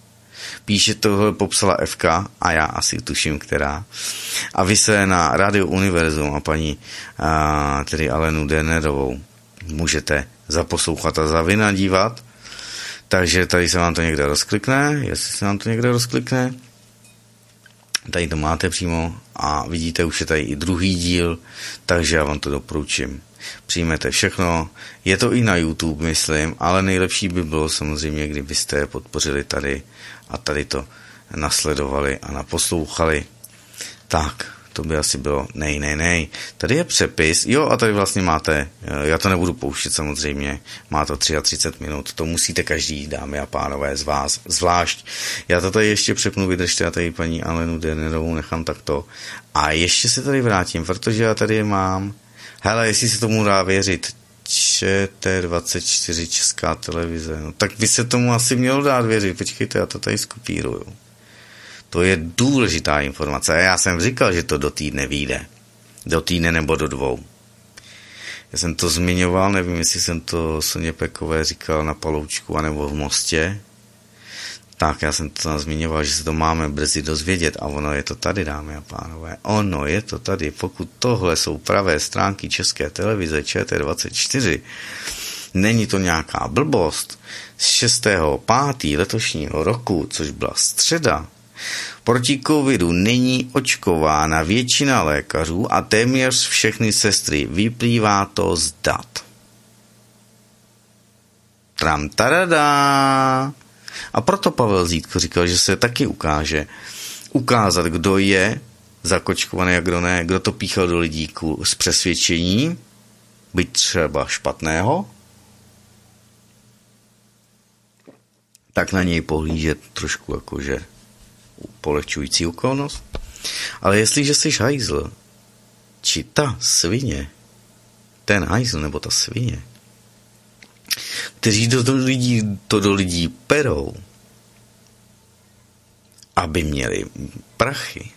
S2: Píše tohle popsala F K a já asi tuším, která. A vy se na Radio Univerzum a paní a, tedy Alenu Dernerovou můžete zaposlouchat a zavinadívat. Takže tady se vám to někde rozklikne, jestli se vám to někde rozklikne. Tady to máte přímo a vidíte, už je tady i druhý díl, takže já vám to doporučím. Přijmete všechno, je to i na YouTube, myslím, ale nejlepší by bylo samozřejmě, kdybyste je podpořili tady a tady to nasledovali a naposlouchali. Tak, to by asi bylo nej, nej, nej. Tady je přepis, jo a tady vlastně máte, já to nebudu pouštět samozřejmě, má to třicet tři minut, to musíte každý, dámy a pánové, z vás, zvlášť. Já to tady ještě přepnu, vydržte, já tady paní Alenu Dernerovou nechám takto. A ještě se tady vrátím, protože já tady mám, hele, jestli se tomu dá věřit, Č T dvacet čtyři Česká televize, no tak by se tomu asi mělo dát věřit, počkejte, já to tady skopíruju. To je důležitá informace. A já jsem říkal, že to do týdne vyjde. Do týdne nebo do dvou. Já jsem to zmiňoval, nevím, jestli jsem to Soně Pekové říkal na Paloučku anebo v Mostě. Tak, já jsem to zmiňoval, že se to máme brzy dozvědět. A ono je to tady, dámy a pánové. Ono je to tady. Pokud tohle jsou pravé stránky České televize Č T dvacet čtyři, není to nějaká blbost. Z šestého pátého letošního roku, což byla středa, proti covidu není očkována většina lékařů a téměř všechny sestry. Vyplývá to z dat. Tram taradá. A proto Pavel Zítko říkal, že se taky ukáže. Ukázat, kdo je zakočkovaný a kdo ne, kdo to píchal do lidí z přesvědčení, byť třeba špatného, tak na něj pohlížet trošku jakože polehčující okolnost. Ale jestliže jsi hajzl, či ta svině, ten hajzl nebo ta svině, kteří do, do lidí, to do lidí perou, aby měli prachy,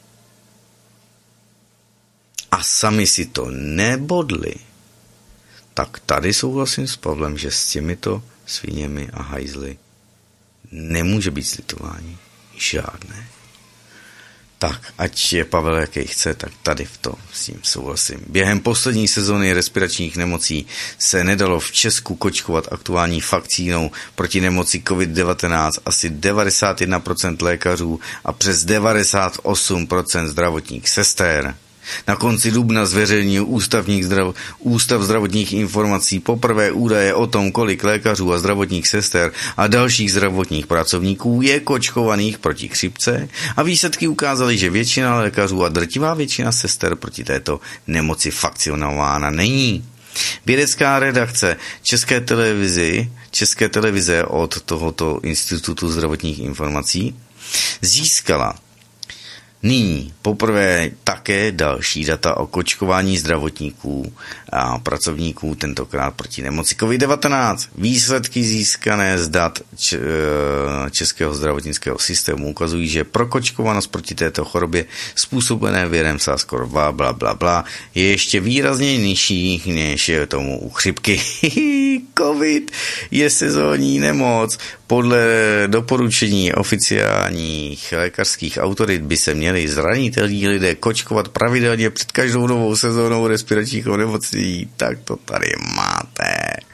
S2: a sami si to nebodli, tak tady souhlasím s Pavlem, že s těmito sviněmi a hajzly nemůže být slitování. Žádné. Tak, ať je Pavel jaký chce, tak tady v tom s tím souhlasím. Během poslední sezóny respiračních nemocí se nedalo v Česku kočkovat aktuální vakcínou proti nemoci covid devatenáct asi devadesát jedna procent lékařů a přes devadesát osm procent zdravotních sester. Na konci dubna zveřejnil Ústavních zdrav... Ústav zdravotních informací poprvé údaje o tom, kolik lékařů a zdravotních sester a dalších zdravotních pracovníků je kočkovaných proti chřipce a výsledky ukázaly, že většina lékařů a drtivá většina sester proti této nemoci vakcinována není. Vědecká redakce České televizi, České televize od tohoto Institutu zdravotních informací získala nyní poprvé také další data o kočkování zdravotníků a pracovníků, tentokrát proti nemoci covid devatenáct. Výsledky získané z dat Českého zdravotnického systému ukazují, že prokočkovanost proti této chorobě způsobené virem SARS-CoV dva bla, bla, bla, je ještě výrazně nižší, než je tomu u chřipky. Covid je sezónní nemoc. Podle doporučení oficiálních lékařských autorit by se měli zranitelní lidé kočkovat pravidelně před každou novou sezónou respiračních nemocí. Tak to tady máte.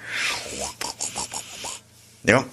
S2: Jo?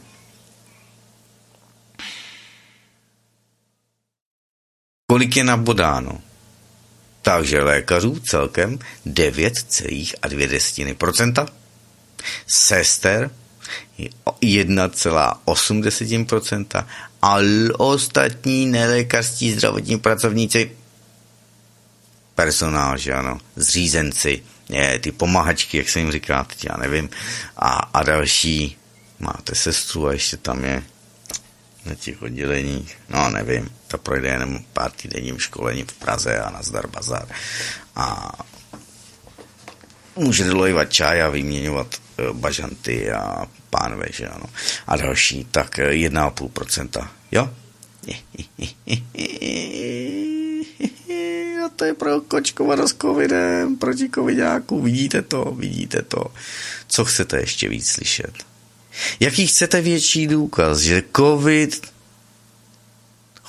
S2: Kolik je nabodáno? Takže lékařů celkem devět celá dvě procenta, sester jedna celá osm procenta a ostatní nelékařští zdravotní pracovníci, personál, že ano, zřízenci, je, ty pomahačky, jak se jim říká, teď já nevím, a, a další, máte sestru a ještě tam je na těch odděleních, no nevím, ta projde jenom pár týdenním školením v Praze a nazdar bazar a může dolejvat čaj a vyměňovat bažanty a pánve, že ano. A další, tak jedna celá pět procenta. Jo? A to je pro kočkovat s covidem, proti covidáku. Vidíte to, vidíte to. Co chcete ještě víc slyšet? Jaký chcete větší důkaz, že covid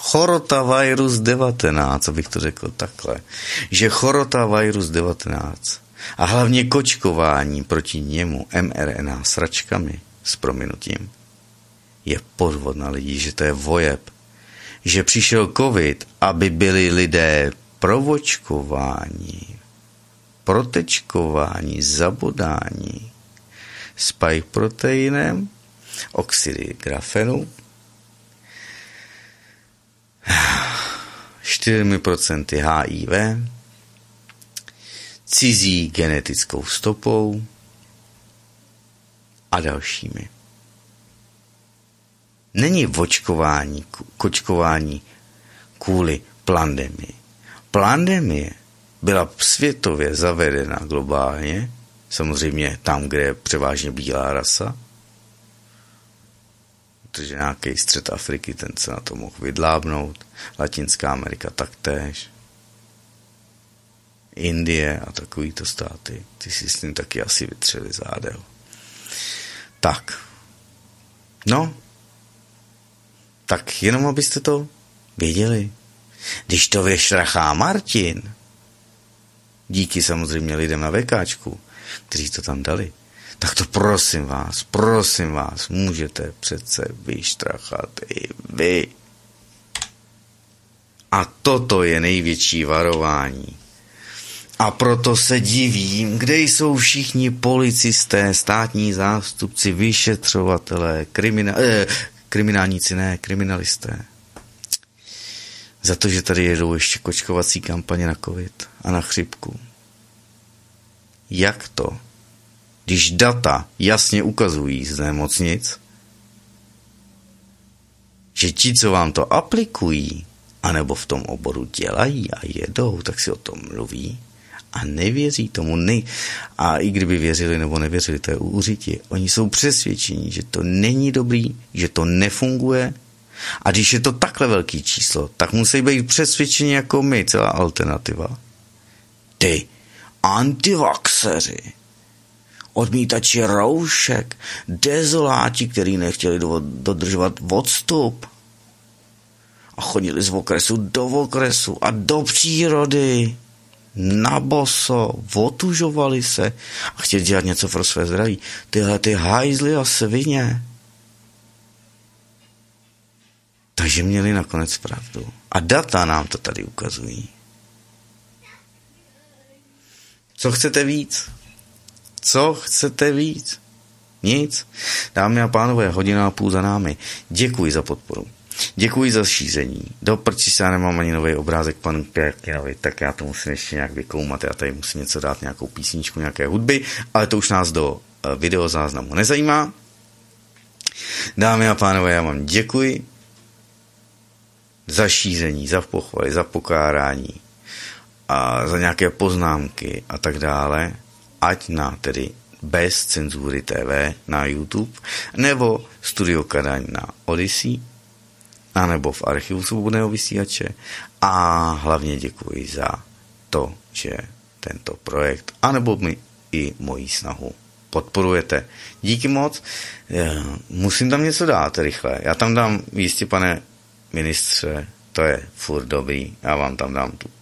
S2: chorotavirus devatenáct, abych to řekl takhle, že chorotavirus devatenáct a hlavně kočkování proti němu em er en á sračkami s prominutím je podvod na lidi, že to je vojeb, že přišel covid, aby byli lidé provočkováni, protečkováni, zabodání spike proteinem, oxidy grafenu, čtyři procenta há í vé, cizí genetickou stopou a dalšími. Není vočkování, kočkování kvůli pandemii. Pandemie byla světově zavedena globálně, samozřejmě tam, kde je převážně bílá rasa, protože nějaký střed Afriky, ten se na to mohl vydlábnout, Latinská Amerika taktéž, Indie a takovýto státy, ty si s tím taky asi vytřeli zádel. Tak, no, tak jenom abyste to věděli. Když to vyšrachá Martin, díky samozřejmě lidem na VKčku, kteří to tam dali, tak to prosím vás, prosím vás, můžete přece vyštrachat i vy. A toto je největší varování. A proto se divím, kde jsou všichni policisté, státní zástupci, vyšetřovatelé, krimina, eh, kriminálníci, ne, kriminalisté. Za to, že tady jedou ještě kočkovací kampaně na covid a na chřipku. Jak to? Když data jasně ukazují z nemocnic, že ti, co vám to aplikují, anebo v tom oboru dělají a jedou, tak si o tom mluví a nevěří tomu. Nej... A i kdyby věřili nebo nevěřili, to je úřití. Oni jsou přesvědčení, že to není dobrý, že to nefunguje. A když je to takhle velký číslo, tak musí být přesvědčení jako my, celá alternativa. Ty antivaxeři, odmítači roušek, dezoláti, kteří nechtěli dodržovat odstup a chodili z okresu do okresu a do přírody na boso, otužovali se a chtěli dělat něco pro své zdraví. Tyhle ty hajzly a svině. Takže měli nakonec pravdu. A data nám to tady ukazují. Co chcete víc? Co chcete víc? Nic. Dámy a pánové, hodina a půl za námi. Děkuji za podporu. Děkuji za šíření. Do prči se já nemám ani nový obrázek panu Pěkinovi, tak já to musím ještě nějak vykoumat. Já tady musím něco dát, nějakou písničku, nějaké hudby, ale to už nás do videozáznamu nezajímá. Dámy a pánové, já vám děkuji za šíření, za pochvaly, za pokárání a za nějaké poznámky a tak dále, ať na tedy Bez cenzury té vé na YouTube, nebo Studio Kadaň na Odyssey, anebo v archivu Svobodného vysílače. A hlavně děkuji za to, že tento projekt, anebo mi i moji snahu podporujete. Díky moc. Musím tam něco dát rychle. Já tam dám jistě, pane ministře, to je furt dobrý. Já vám tam dám tu.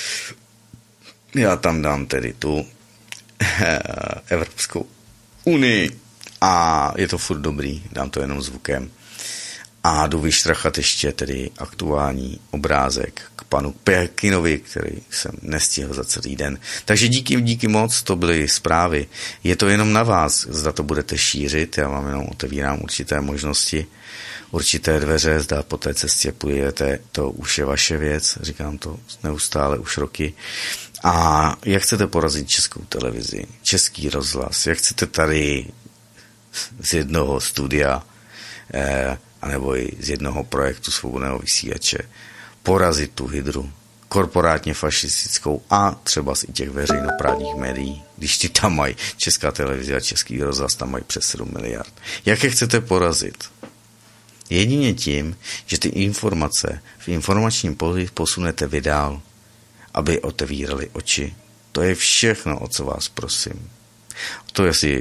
S2: Já tam dám tedy tu Evropskou unii. A je to furt dobrý. Dám to jenom zvukem. A jdu vyštrachat ještě tedy aktuální obrázek k panu Pěkinovi, který jsem nestihl za celý den. Takže díky, díky moc, to byly zprávy. Je to jenom na vás, zda to budete šířit. Já vám jenom otevírám určité možnosti, určité dveře, zda po té cestě půjdete, to už je vaše věc, říkám to neustále už roky. A jak chcete porazit Českou televizi, Český rozhlas, jak chcete tady z jednoho studia eh, anebo i z jednoho projektu Svobodného vysílače porazit tu hydru korporátně fašistickou a třeba z i těch veřejnoprávních médií, když ti tam mají Česká televize a Český rozhlas, tam mají přes sedm miliard. Jak je chcete porazit? Jedině tím, že ty informace v informačním poli posunete vydál, aby otevírali oči. To je všechno, o co vás prosím. To je si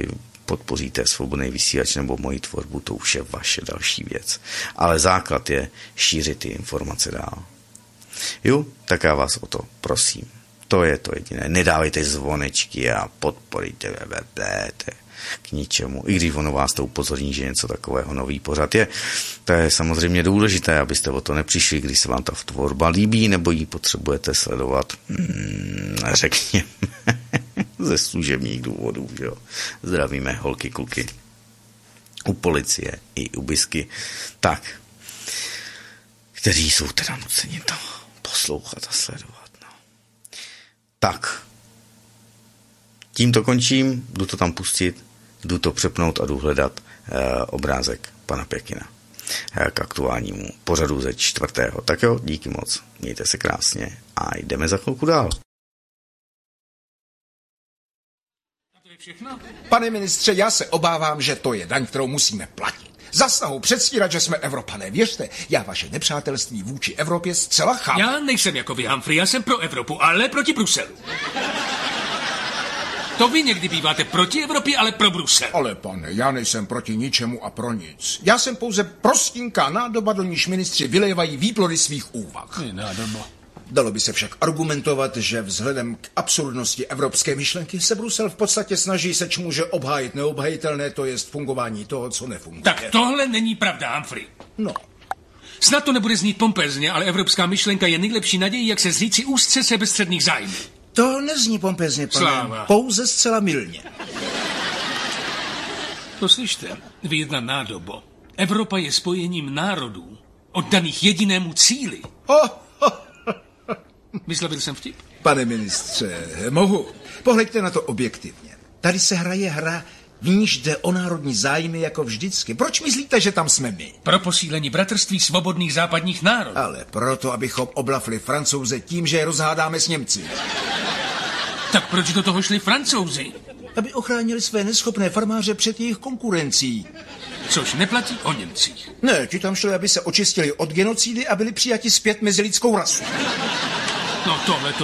S2: podpoříte Svobodný vysílač nebo moji tvorbu, to už je vaše další věc. Ale základ je šířit ty informace dál. Jo, tak já vás o to prosím. To je to jediné. Nedávejte zvonečky a podporíte www k ničemu. I když ono vás to upozorní, že něco takového nový pořad je. To je samozřejmě důležité, abyste o to nepřišli, když se vám ta tvorba líbí, nebo ji potřebujete sledovat, hmm, řekněme, ze služebních důvodů. Jo. Zdravíme holky, kluky. U policie i u bisky. Tak. Kteří jsou teda nuceni to poslouchat a sledovat. No. Tak. Tím to končím, jdu to tam pustit, jdu to přepnout a jdu hledat e, obrázek pana Pěkina e, k aktuálnímu pořadu ze čtvrtého. Tak jo, díky moc, mějte se krásně a jdeme za chvilku dál.
S3: To je všechno?
S4: Pane ministře, já se obávám, že to je daň, kterou musíme platit. Za snahu předstírat, že jsme Evropané. Věřte, já vaše nepřátelství vůči Evropě zcela chápu.
S3: Já nejsem jako vy, Humphrey, já jsem pro Evropu, ale proti Bruselu. To vy někdy býváte proti Evropě, ale pro Brusel.
S4: Ale pane, já nejsem proti ničemu a pro nic. Já jsem pouze prostinká nádoba, do níž ministři vylévají výplody svých úvah.
S3: Je nádoba.
S4: Dalo by se však argumentovat, že vzhledem k absurdnosti evropské myšlenky se Brusel v podstatě snaží seč může obhájit neobhajitelné, to jest fungování toho, co nefunguje.
S3: Tak tohle není pravda, Humphrey.
S4: No.
S3: Snad to nebude znít pompézně, ale evropská myšlenka je nejlepší nadějí, jak se zříci úzce sebestředných zájmů.
S4: To nezní pompézně, pane.
S3: Sláva.
S4: Pouze zcela mylně.
S3: Poslyšte, vy jedna nádobo. Evropa je spojením národů, oddaných jedinému cíli.
S4: Oh, oh.
S3: Vyslovil jsem vtip?
S4: Pane ministře, mohu. Pohleďte na to objektivně. Tady se hraje hra, v níž jde o národní zájmy jako vždycky. Proč myslíte, že tam jsme my?
S3: Pro posílení bratrství svobodných západních národů.
S4: Ale proto, abychom oblafli Francouze tím, že je rozhádáme s Němci.
S3: Tak proč do toho šli Francouzi?
S4: Aby ochránili své neschopné farmáře před jejich konkurencí.
S3: Což neplatí o Němcích.
S4: Ne, ti tam šli, aby se očistili od genocidy a byli přijati zpět mezi lidskou rasu.
S3: No tohle to